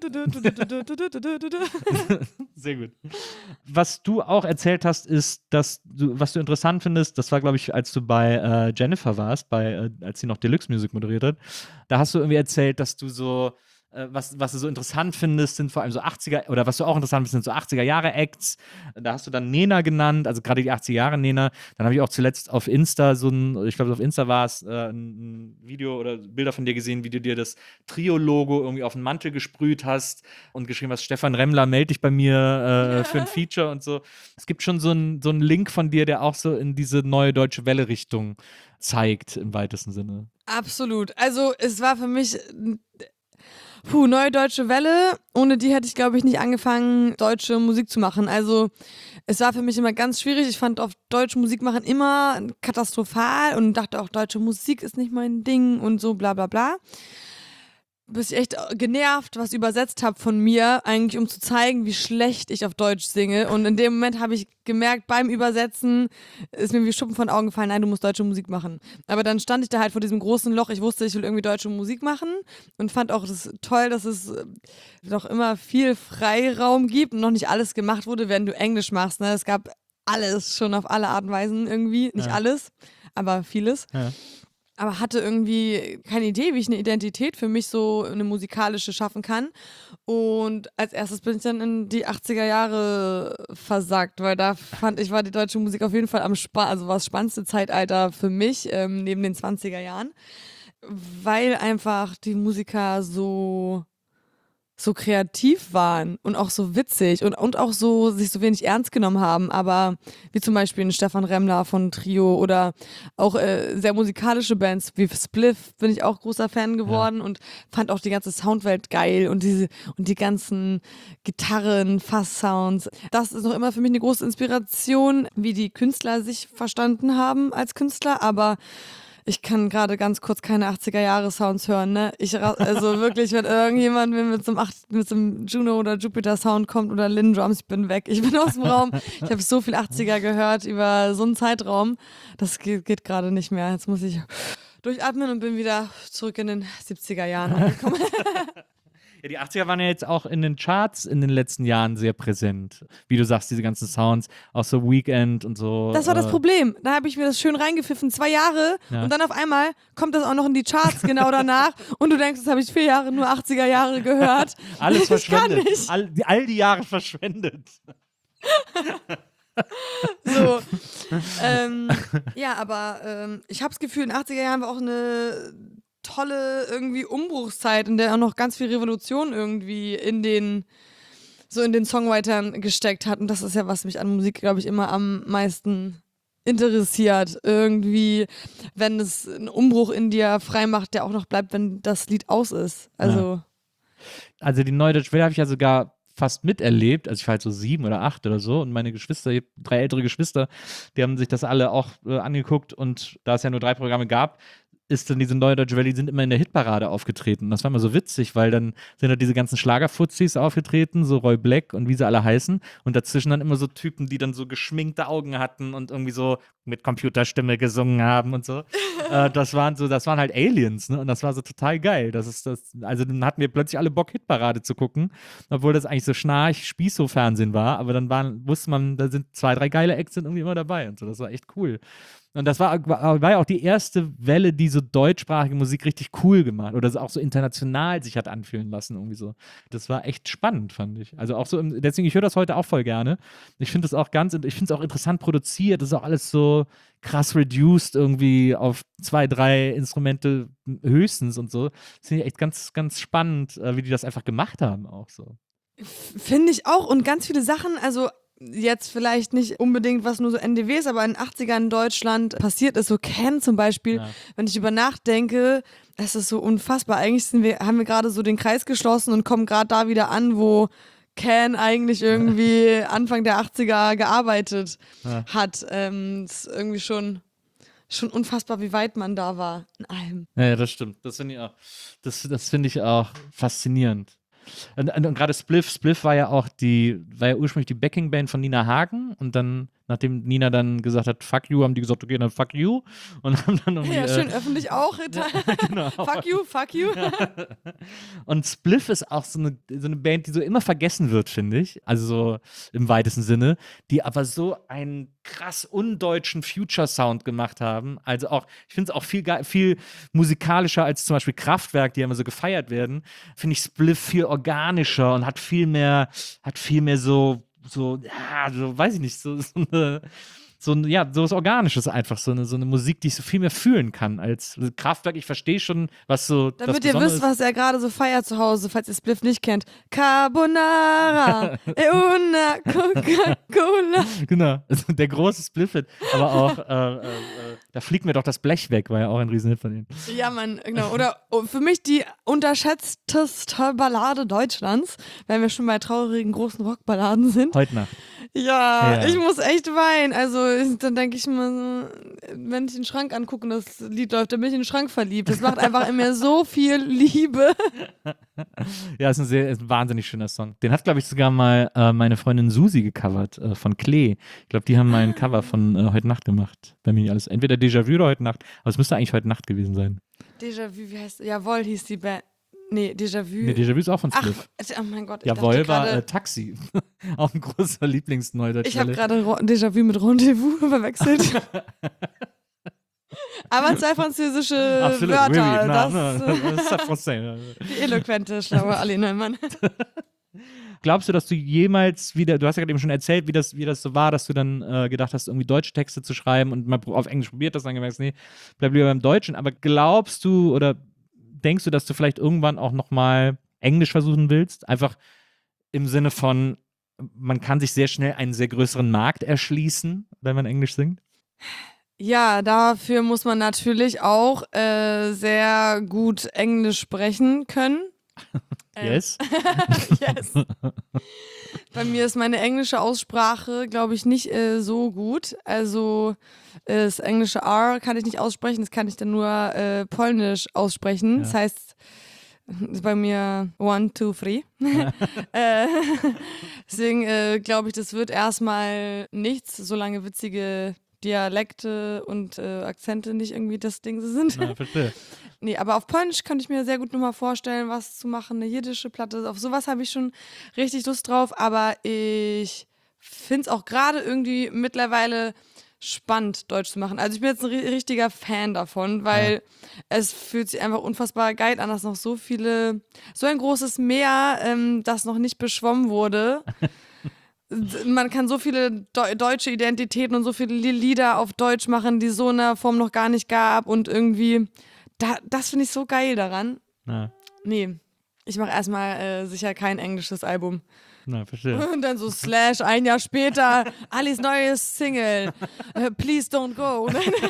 Sehr gut. Was du auch erzählt hast, ist, was du interessant findest, das war, glaube ich, als du bei Jennifer warst, als sie noch Deluxe Music moderiert hat, da hast du irgendwie erzählt, dass du so was du so interessant findest, sind vor allem so 80er, oder was du auch interessant findest, sind so 80er-Jahre-Acts. Da hast du dann Nena genannt, also gerade die 80er-Jahre-Nena. Dann habe ich auch zuletzt auf Insta ich glaube auf Insta war es, ein Video oder Bilder von dir gesehen, wie du dir das Trio-Logo irgendwie auf den Mantel gesprüht hast und geschrieben hast, Stefan Remmler, melde dich bei mir für ein Feature und so. Es gibt schon so einen Link von dir, der auch so in diese neue Deutsche Welle-Richtung zeigt, im weitesten Sinne. Absolut. Also es war für mich Neue Deutsche Welle. Ohne die hätte ich, glaube ich, nicht angefangen, deutsche Musik zu machen. Also es war für mich immer ganz schwierig. Ich fand auf deutsche Musik machen immer katastrophal und dachte auch, deutsche Musik ist nicht mein Ding und so bla bla bla. Bis ich echt genervt was übersetzt habe von mir, eigentlich um zu zeigen, wie schlecht ich auf Deutsch singe. Und in dem Moment habe ich gemerkt, beim Übersetzen ist mir wie Schuppen von den Augen gefallen, nein, du musst deutsche Musik machen. Aber dann stand ich da halt vor diesem großen Loch. Ich wusste, ich will irgendwie deutsche Musik machen und fand auch das toll, dass es noch immer viel Freiraum gibt und noch nicht alles gemacht wurde, wenn du Englisch machst. Ne? Es gab alles schon auf alle Art und Weisen irgendwie. Nicht alles, aber vieles. Ja. Aber hatte irgendwie keine Idee, wie ich eine Identität für mich so eine musikalische schaffen kann. Und als erstes bin ich dann in die 80er Jahre versackt, weil da fand ich, war die deutsche Musik auf jeden Fall also war das spannendste Zeitalter für mich, neben den 20er Jahren, weil einfach die Musiker so kreativ waren und auch so witzig und auch so sich so wenig ernst genommen haben, aber wie zum Beispiel ein Stefan Remmler von Trio oder auch sehr musikalische Bands wie Spliff bin ich auch großer Fan geworden und fand auch die ganze Soundwelt geil und die ganzen Gitarren, Fass-Sounds. Das ist noch immer für mich eine große Inspiration, wie die Künstler sich verstanden haben als Künstler, aber ich kann gerade ganz kurz keine 80er-Jahre-Sounds hören, ne? Also wirklich, wenn irgendjemand mir mit so einem Juno oder Jupiter-Sound kommt oder Linn Drums, ich bin weg. Ich bin aus dem Raum. Ich habe so viel 80er gehört über so einen Zeitraum. Das geht gerade nicht mehr. Jetzt muss ich durchatmen und bin wieder zurück in den 70er Jahren angekommen. Ja, die 80er waren ja jetzt auch in den Charts in den letzten Jahren sehr präsent. Wie du sagst, diese ganzen Sounds, auch so Weekend und so. Das war das Problem. Da habe ich mir das schön reingepfiffen, 2 Jahre und dann auf einmal kommt das auch noch in die Charts genau danach und du denkst, das habe ich 4 Jahre nur 80er Jahre gehört. Alles Das kann verschwendet. nicht. All die Jahre verschwendet. So. Ja, aber ich habe das Gefühl, in den 80er Jahren war auch eine tolle irgendwie Umbruchszeit, in der auch noch ganz viel Revolution irgendwie in den Songwritern gesteckt hat. Und das ist ja, was mich an Musik, glaube ich, immer am meisten interessiert. Irgendwie, wenn es einen Umbruch in dir freimacht, der auch noch bleibt, wenn das Lied aus ist. Also die Neue Deutsche Welle habe ich ja sogar fast miterlebt. Also ich war halt so 7 oder 8 oder so und meine Geschwister, ich habe 3 ältere Geschwister, die haben sich das alle auch angeguckt und da es ja nur 3 Programme gab, ist dann diese Neue Deutsche Welle, die sind immer in der Hitparade aufgetreten. Und das war immer so witzig, weil dann sind da diese ganzen Schlagerfuzis aufgetreten, so Roy Black und wie sie alle heißen. Und dazwischen dann immer so Typen, die dann so geschminkte Augen hatten und irgendwie so mit Computerstimme gesungen haben und so. Das waren halt Aliens, ne? Und das war so total geil. Also dann hatten wir plötzlich alle Bock, Hitparade zu gucken, obwohl das eigentlich so Schnarch-Spießo-Fernsehen war. Aber dann wusste man, da sind 2, 3 geile Acts sind irgendwie immer dabei und so. Das war echt cool. Und das war ja auch die erste Welle, die so deutschsprachige Musik richtig cool gemacht oder so auch so international sich hat anfühlen lassen irgendwie so. Das war echt spannend, fand ich. Also auch so, deswegen, ich höre das heute auch voll gerne. Ich finde es auch interessant produziert. Das ist auch alles so krass reduced irgendwie auf 2, 3 Instrumente höchstens und so. Das finde ich echt ganz, ganz spannend, wie die das einfach gemacht haben auch so. finde ich auch und ganz viele Sachen, also jetzt vielleicht nicht unbedingt, was nur so NDW ist, aber in den 80ern in Deutschland passiert ist, so Ken zum Beispiel, wenn ich über nachdenke, das ist so unfassbar. Eigentlich haben wir gerade so den Kreis geschlossen und kommen gerade da wieder an, wo Ken eigentlich irgendwie Anfang der 80er gearbeitet hat. Ist irgendwie schon unfassbar, wie weit man da war in allem. Ja, das stimmt. Das finde ich auch. Das finde ich auch faszinierend. Und gerade Spliff war ja ursprünglich die Backing-Band von Nina Hagen und dann nachdem Nina dann gesagt hat, fuck you, haben die gesagt, okay, dann fuck you. Und haben dann irgendwie, Ja, schön öffentlich auch. genau. Fuck you, fuck you. Und Spliff ist auch so eine Band, die so immer vergessen wird, finde ich. Also so im weitesten Sinne, die aber so einen krass undeutschen Future-Sound gemacht haben. Also auch, ich finde es auch viel musikalischer als zum Beispiel Kraftwerk, die ja immer so gefeiert werden. Finde ich Spliff viel organischer und hat viel mehr so, weiß ich nicht, so was Organisches einfach, so eine Musik, die ich so viel mehr fühlen kann als Kraftwerk. Ich verstehe schon, was so das Damit ihr Besondere wisst, was er gerade so feiert zu Hause, falls ihr Spliff nicht kennt. Carbonara, e una Coca-Cola. Genau, also der große Spliff-Hit, aber auch da fliegt mir doch das Blech weg, war ja auch ein Riesenhit von ihm. Ja, Mann, genau. Oder für mich die unterschätzteste Ballade Deutschlands, wenn wir schon bei traurigen großen Rockballaden sind. Heute Nacht. Ja, ich muss echt weinen. Also dann denke ich mir so, wenn ich den Schrank angucke und das Lied läuft, dann bin ich in den Schrank verliebt. Das macht einfach in mir so viel Liebe. Ja, ist ein wahnsinnig schöner Song. Den hat, glaube ich, sogar mal meine Freundin Susi gecovert von Klee. Ich glaube, die haben mal ein Cover von Heute Nacht gemacht. Bei mir alles. Entweder Déjà-vu oder Heute Nacht. Aber es müsste eigentlich Heute Nacht gewesen sein. Déjà-vu, wie heißt Jawohl hieß die Band. Nee, Déjà-vu. Nee, Déjà-vu ist auch von Spliff. Oh mein Gott. Jawohl war Taxi. Auch ein großer Lieblingsneudeutsch. Ich habe gerade Déjà-vu mit Rendezvous verwechselt. Aber zwei französische Wörter. Das ist Français. Die eloquente, schlaue Ali Neumann. Glaubst du, dass du jemals wieder, du hast ja gerade eben schon erzählt, wie das so war, dass du dann gedacht hast, irgendwie deutsche Texte zu schreiben und mal auf Englisch probiert hast, dann gemerkt, nee, bleib lieber beim Deutschen. Aber glaubst du oder denkst du, dass du vielleicht irgendwann auch nochmal Englisch versuchen willst? Einfach im Sinne von, man kann sich sehr schnell einen sehr größeren Markt erschließen, wenn man Englisch singt? Ja, dafür muss man natürlich auch sehr gut Englisch sprechen können. Yes. Yes. Bei mir ist meine englische Aussprache, glaube ich, nicht so gut. Also das englische R kann ich nicht aussprechen, das kann ich dann nur polnisch aussprechen. Ja. Das heißt, ist bei mir 1, 2, 3. Deswegen glaube ich, das wird erstmal nichts, solange witzige Dialekte und Akzente nicht irgendwie das Ding sind. Na, verstehe. Nee, aber auf Polnisch könnte ich mir sehr gut nochmal vorstellen, was zu machen. Eine jiddische Platte, auf sowas habe ich schon richtig Lust drauf. Aber ich finde es auch gerade irgendwie mittlerweile spannend, Deutsch zu machen. Also ich bin jetzt ein richtiger Fan davon, weil es fühlt sich einfach unfassbar geil an, dass noch so ein großes Meer, das noch nicht beschwommen wurde. Man kann so viele deutsche Identitäten und so viele Lieder auf Deutsch machen, die es so in der Form noch gar nicht gab und irgendwie, das finde ich so geil daran. Na, Nee, ich mache erstmal sicher kein englisches Album. na, verstehe. Und dann so / ein Jahr später, Alis neues Single, Please Don't Go.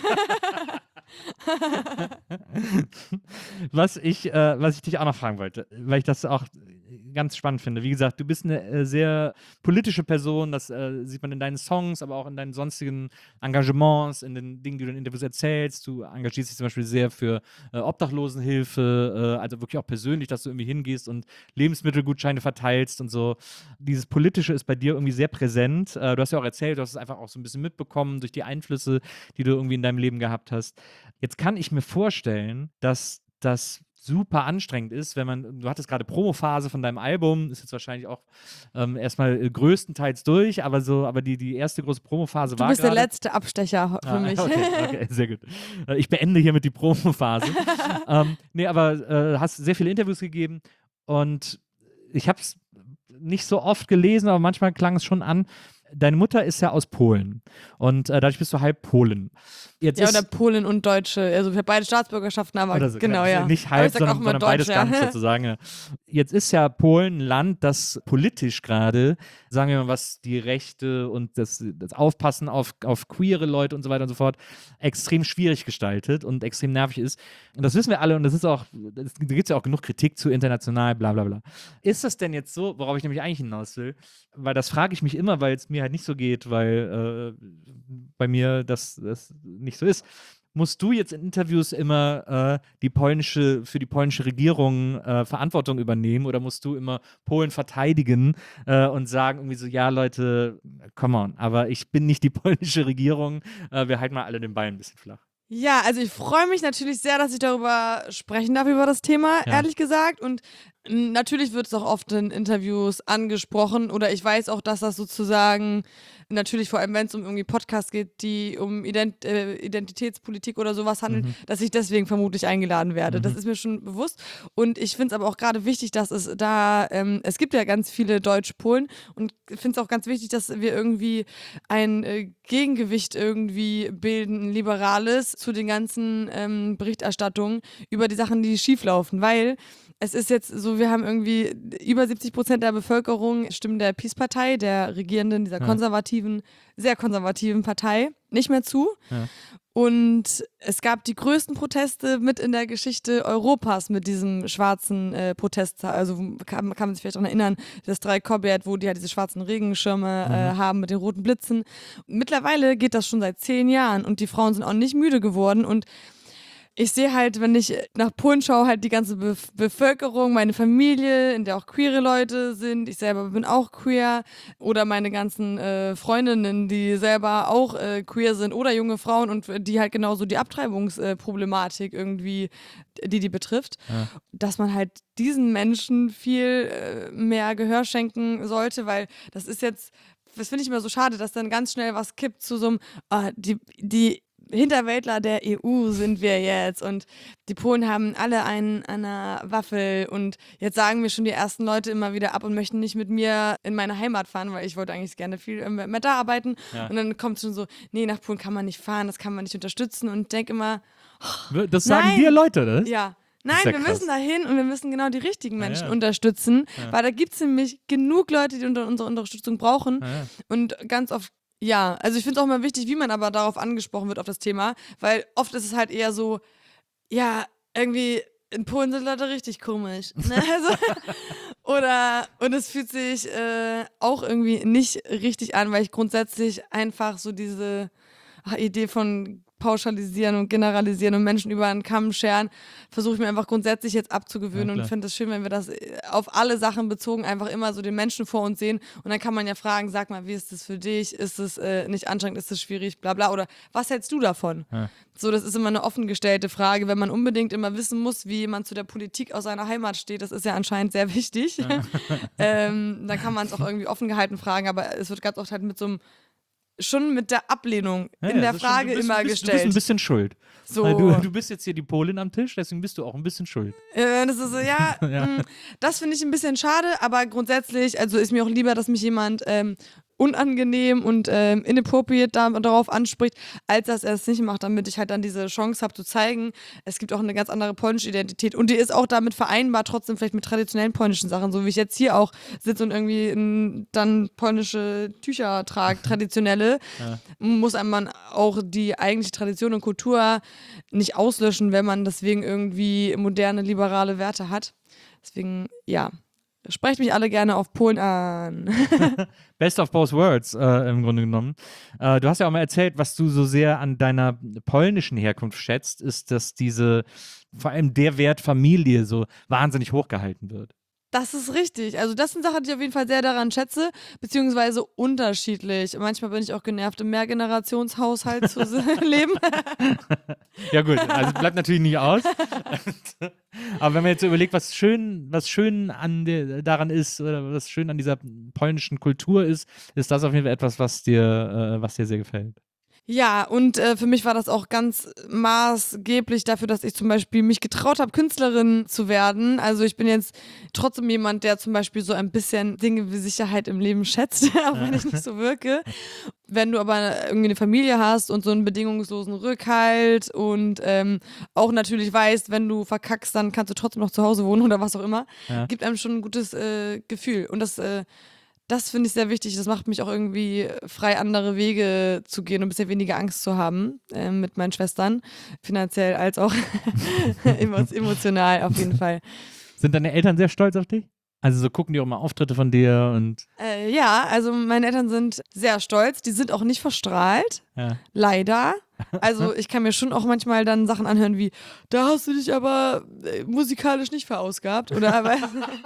Was ich dich auch noch fragen wollte, weil ich das auch ganz spannend finde. Wie gesagt, du bist eine sehr politische Person, das sieht man in deinen Songs, aber auch in deinen sonstigen Engagements, in den Dingen, die du in Interviews erzählst. Du engagierst dich zum Beispiel sehr für Obdachlosenhilfe, also wirklich auch persönlich, dass du irgendwie hingehst und Lebensmittelgutscheine verteilst und so. Dieses Politische ist bei dir irgendwie sehr präsent. Du hast ja auch erzählt, du hast es einfach auch so ein bisschen mitbekommen durch die Einflüsse, die du irgendwie in deinem Leben gehabt hast. Jetzt kann ich mir vorstellen, dass das super anstrengend ist, wenn du hattest gerade Promophase von deinem Album, ist jetzt wahrscheinlich auch erstmal größtenteils durch, aber die erste große Promophase war Du bist der gerade. letzte Abstecher für mich. Okay, sehr gut. Ich beende hiermit die Promophase. Nee, aber hast sehr viele Interviews gegeben und ich habe es nicht so oft gelesen, aber manchmal klang es schon an. Deine Mutter ist ja aus Polen und dadurch bist du halb Polen. Jetzt Ja, ist, oder Polen und Deutsche. Also wir haben beide Staatsbürgerschaften, aber oder so, genau, ja. Nicht Aber halb, ich sag auch sondern immer beides Deutsch, ja. ganz sozusagen. Ja. Jetzt ist ja Polen ein Land, das politisch gerade, sagen wir mal, was die Rechte und das Aufpassen auf queere Leute und so weiter und so fort, extrem schwierig gestaltet und extrem nervig ist. Und das wissen wir alle und da gibt es ja auch genug Kritik zu international, bla bla bla. Ist das denn jetzt so, worauf ich nämlich eigentlich hinaus will? Weil das frage ich mich immer, weil es mir halt nicht so geht, weil bei mir das nicht so ist. musst du jetzt in Interviews immer für die polnische Regierung Verantwortung übernehmen oder musst du immer Polen verteidigen und sagen irgendwie so, ja Leute, come on, aber ich bin nicht die polnische Regierung, wir halten mal alle den Ball ein bisschen flach. Ja, also ich freue mich natürlich sehr, dass ich darüber sprechen darf, über das Thema, ehrlich gesagt. Und natürlich wird es auch oft in Interviews angesprochen oder ich weiß auch, dass das sozusagen natürlich vor allem, wenn es um irgendwie Podcasts geht, die um Identitätspolitik oder sowas handeln, dass ich deswegen vermutlich eingeladen werde. Das ist mir schon bewusst. Und ich finde es aber auch gerade wichtig, dass es da, es gibt ja ganz viele Deutsch-Polen und ich finde es auch ganz wichtig, dass wir irgendwie ein Gegengewicht irgendwie bilden, ein liberales, zu den ganzen Berichterstattungen über die Sachen, die schieflaufen, weil es ist jetzt so, wir haben irgendwie über 70% der Bevölkerung stimmen der PiS-Partei, der regierenden, dieser konservativen, sehr konservativen Partei, nicht mehr zu. Ja. Und es gab die größten Proteste mit in der Geschichte Europas mit diesem schwarzen Protest. Also kann man sich vielleicht daran erinnern, das Dreieck-Korbert, wo die halt diese schwarzen Regenschirme haben mit den roten Blitzen. Mittlerweile geht das schon seit 10 Jahren und die Frauen sind auch nicht müde geworden und ich sehe halt, wenn ich nach Polen schaue, halt die ganze Bevölkerung, meine Familie, in der auch queere Leute sind. Ich selber bin auch queer. Oder meine ganzen Freundinnen, die selber auch queer sind. Oder junge Frauen und die halt genauso die Abtreibungsproblematik irgendwie, die betrifft. Ja. Dass man halt diesen Menschen viel mehr Gehör schenken sollte, weil das ist jetzt, das finde ich immer so schade, dass dann ganz schnell was kippt zu so einem, die Hinterwäldler der EU sind wir jetzt und die Polen haben alle einen an einer Waffel und jetzt sagen mir schon die ersten Leute immer wieder ab und möchten nicht mit mir in meine Heimat fahren, weil ich wollte eigentlich gerne viel mehr da arbeiten und dann kommt schon so, nee, nach Polen kann man nicht fahren, das kann man nicht unterstützen und ich denke immer, das sagen dir Leute, ne? Ja. Nein, wir müssen da hin und wir müssen genau die richtigen Menschen unterstützen, weil da gibt es nämlich genug Leute, die unsere Unterstützung brauchen und ganz oft. Ja, also ich finde es auch immer wichtig, wie man aber darauf angesprochen wird, auf das Thema, weil oft ist es halt eher so, ja, irgendwie in Polen sind Leute richtig komisch. Ne? Und es fühlt sich auch irgendwie nicht richtig an, weil ich grundsätzlich einfach so diese Idee von pauschalisieren und generalisieren und Menschen über einen Kamm scheren, versuche ich mir einfach grundsätzlich jetzt abzugewöhnen und finde es schön, wenn wir das auf alle Sachen bezogen einfach immer so den Menschen vor uns sehen und dann kann man ja fragen, sag mal, wie ist das für dich? Ist es nicht anstrengend? Ist es schwierig? Bla bla oder was hältst du davon? Ja. So, das ist immer eine offen gestellte Frage, wenn man unbedingt immer wissen muss, wie man zu der Politik aus seiner Heimat steht, das ist ja anscheinend sehr wichtig, dann kann man es auch irgendwie offen gehalten fragen, aber es wird ganz oft halt schon mit der Ablehnung in der Frage immer gestellt. Du bist ein bisschen schuld. So. Du bist jetzt hier die Polin am Tisch, deswegen bist du auch ein bisschen schuld. Das ist so, das finde ich ein bisschen schade, aber grundsätzlich, also ist mir auch lieber, dass mich jemand unangenehm und inappropriate darauf anspricht, als dass er es nicht macht, damit ich halt dann diese Chance habe zu zeigen, es gibt auch eine ganz andere polnische Identität und die ist auch damit vereinbar, trotzdem vielleicht mit traditionellen polnischen Sachen, so wie ich jetzt hier auch sitze und irgendwie dann polnische Tücher trage, traditionelle, muss man auch die eigentliche Tradition und Kultur nicht auslöschen, wenn man deswegen irgendwie moderne, liberale Werte hat. Deswegen, ja. Sprecht mich alle gerne auf Polen an. Best of both worlds, im Grunde genommen. Du hast ja auch mal erzählt, was du so sehr an deiner polnischen Herkunft schätzt, ist, dass vor allem der Wert Familie so wahnsinnig hochgehalten wird. Das ist richtig. Also das sind Sachen, die ich auf jeden Fall sehr daran schätze, beziehungsweise unterschiedlich. Manchmal bin ich auch genervt, im Mehrgenerationshaushalt zu leben. Ja gut, also bleibt natürlich nicht aus. Aber wenn man jetzt so überlegt, was schön daran ist, oder was schön an dieser polnischen Kultur ist das auf jeden Fall etwas, was dir sehr gefällt. Ja, und für mich war das auch ganz maßgeblich dafür, dass ich zum Beispiel mich getraut habe, Künstlerin zu werden. Also ich bin jetzt trotzdem jemand, der zum Beispiel so ein bisschen Dinge wie Sicherheit im Leben schätzt, auch wenn ich nicht so wirke. Wenn du aber irgendwie eine Familie hast und so einen bedingungslosen Rückhalt und auch natürlich weißt, wenn du verkackst, dann kannst du trotzdem noch zu Hause wohnen oder was auch immer, gibt einem schon ein gutes Gefühl. Und das finde ich sehr wichtig. Das macht mich auch irgendwie frei, andere Wege zu gehen und ein bisschen weniger Angst zu haben mit meinen Schwestern. Finanziell als auch emotional auf jeden Fall. Sind deine Eltern sehr stolz auf dich? Also so gucken die auch mal Auftritte von dir und Ja, also meine Eltern sind sehr stolz. Die sind auch nicht verstrahlt. ja. Leider. Also ich kann mir schon auch manchmal dann Sachen anhören wie, da hast du dich aber musikalisch nicht verausgabt. Oder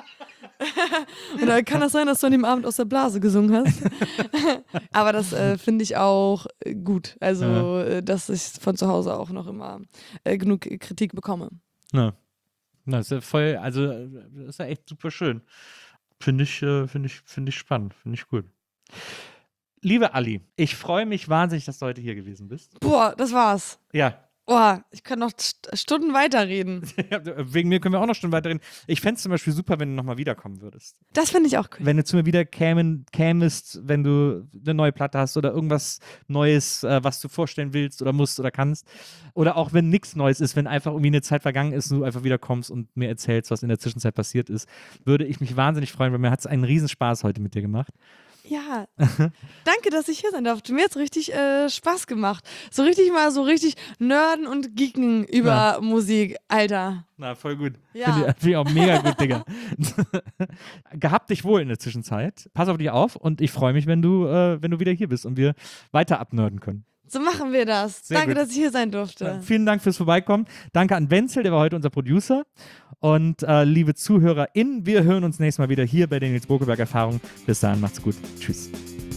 kann das sein, dass du an dem Abend aus der Blase gesungen hast? Aber das finde ich auch gut. Also, dass ich von zu Hause auch noch immer genug Kritik bekomme. Ja. Na, ist ja voll, also das ist ja echt super schön. Finde ich spannend, finde ich gut. Liebe Ali, ich freue mich wahnsinnig, dass du heute hier gewesen bist. Boah, das war's. Ja. Boah, ich kann noch Stunden weiterreden. Wegen mir können wir auch noch Stunden weiterreden. Ich fände es zum Beispiel super, wenn du nochmal wiederkommen würdest. Das finde ich auch cool. Wenn du zu mir wieder kämest, wenn du eine neue Platte hast oder irgendwas Neues, was du vorstellen willst oder musst oder kannst. Oder auch wenn nichts Neues ist, wenn einfach irgendwie eine Zeit vergangen ist und du einfach wieder kommst und mir erzählst, was in der Zwischenzeit passiert ist, würde ich mich wahnsinnig freuen, weil mir hat es einen Riesenspaß heute mit dir gemacht. Ja, danke, dass ich hier sein durfte. Mir hat es richtig Spaß gemacht. So richtig nerden und geeken über Musik, Alter. Na, voll gut. Ja. Finde ich auch mega gut, Digga. Gehabt dich wohl in der Zwischenzeit. Pass auf dich auf und ich freue mich, wenn du wieder hier bist und wir weiter abnörden können. So machen wir das. Sehr Danke, gut. dass ich hier sein durfte. Vielen Dank fürs Vorbeikommen. Danke an Wenzel, der war heute unser Producer. Und liebe ZuhörerInnen, wir hören uns nächstes Mal wieder hier bei den Nils Bokelberg Erfahrungen. Bis dahin, macht's gut. Tschüss.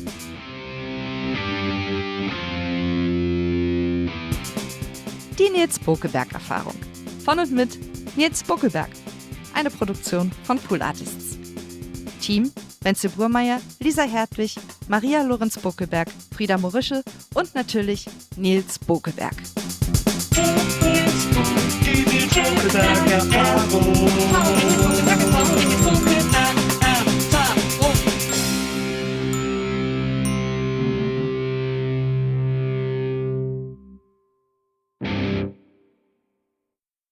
Die Nils Bokelberg Erfahrung. Von und mit Nils Bokelberg. Eine Produktion von Pool Artists. Team: Wenzel Burmeier, Lisa Hertwig, Maria Lorenz Bokelberg, Frieda Morische und natürlich Nils Bokelberg.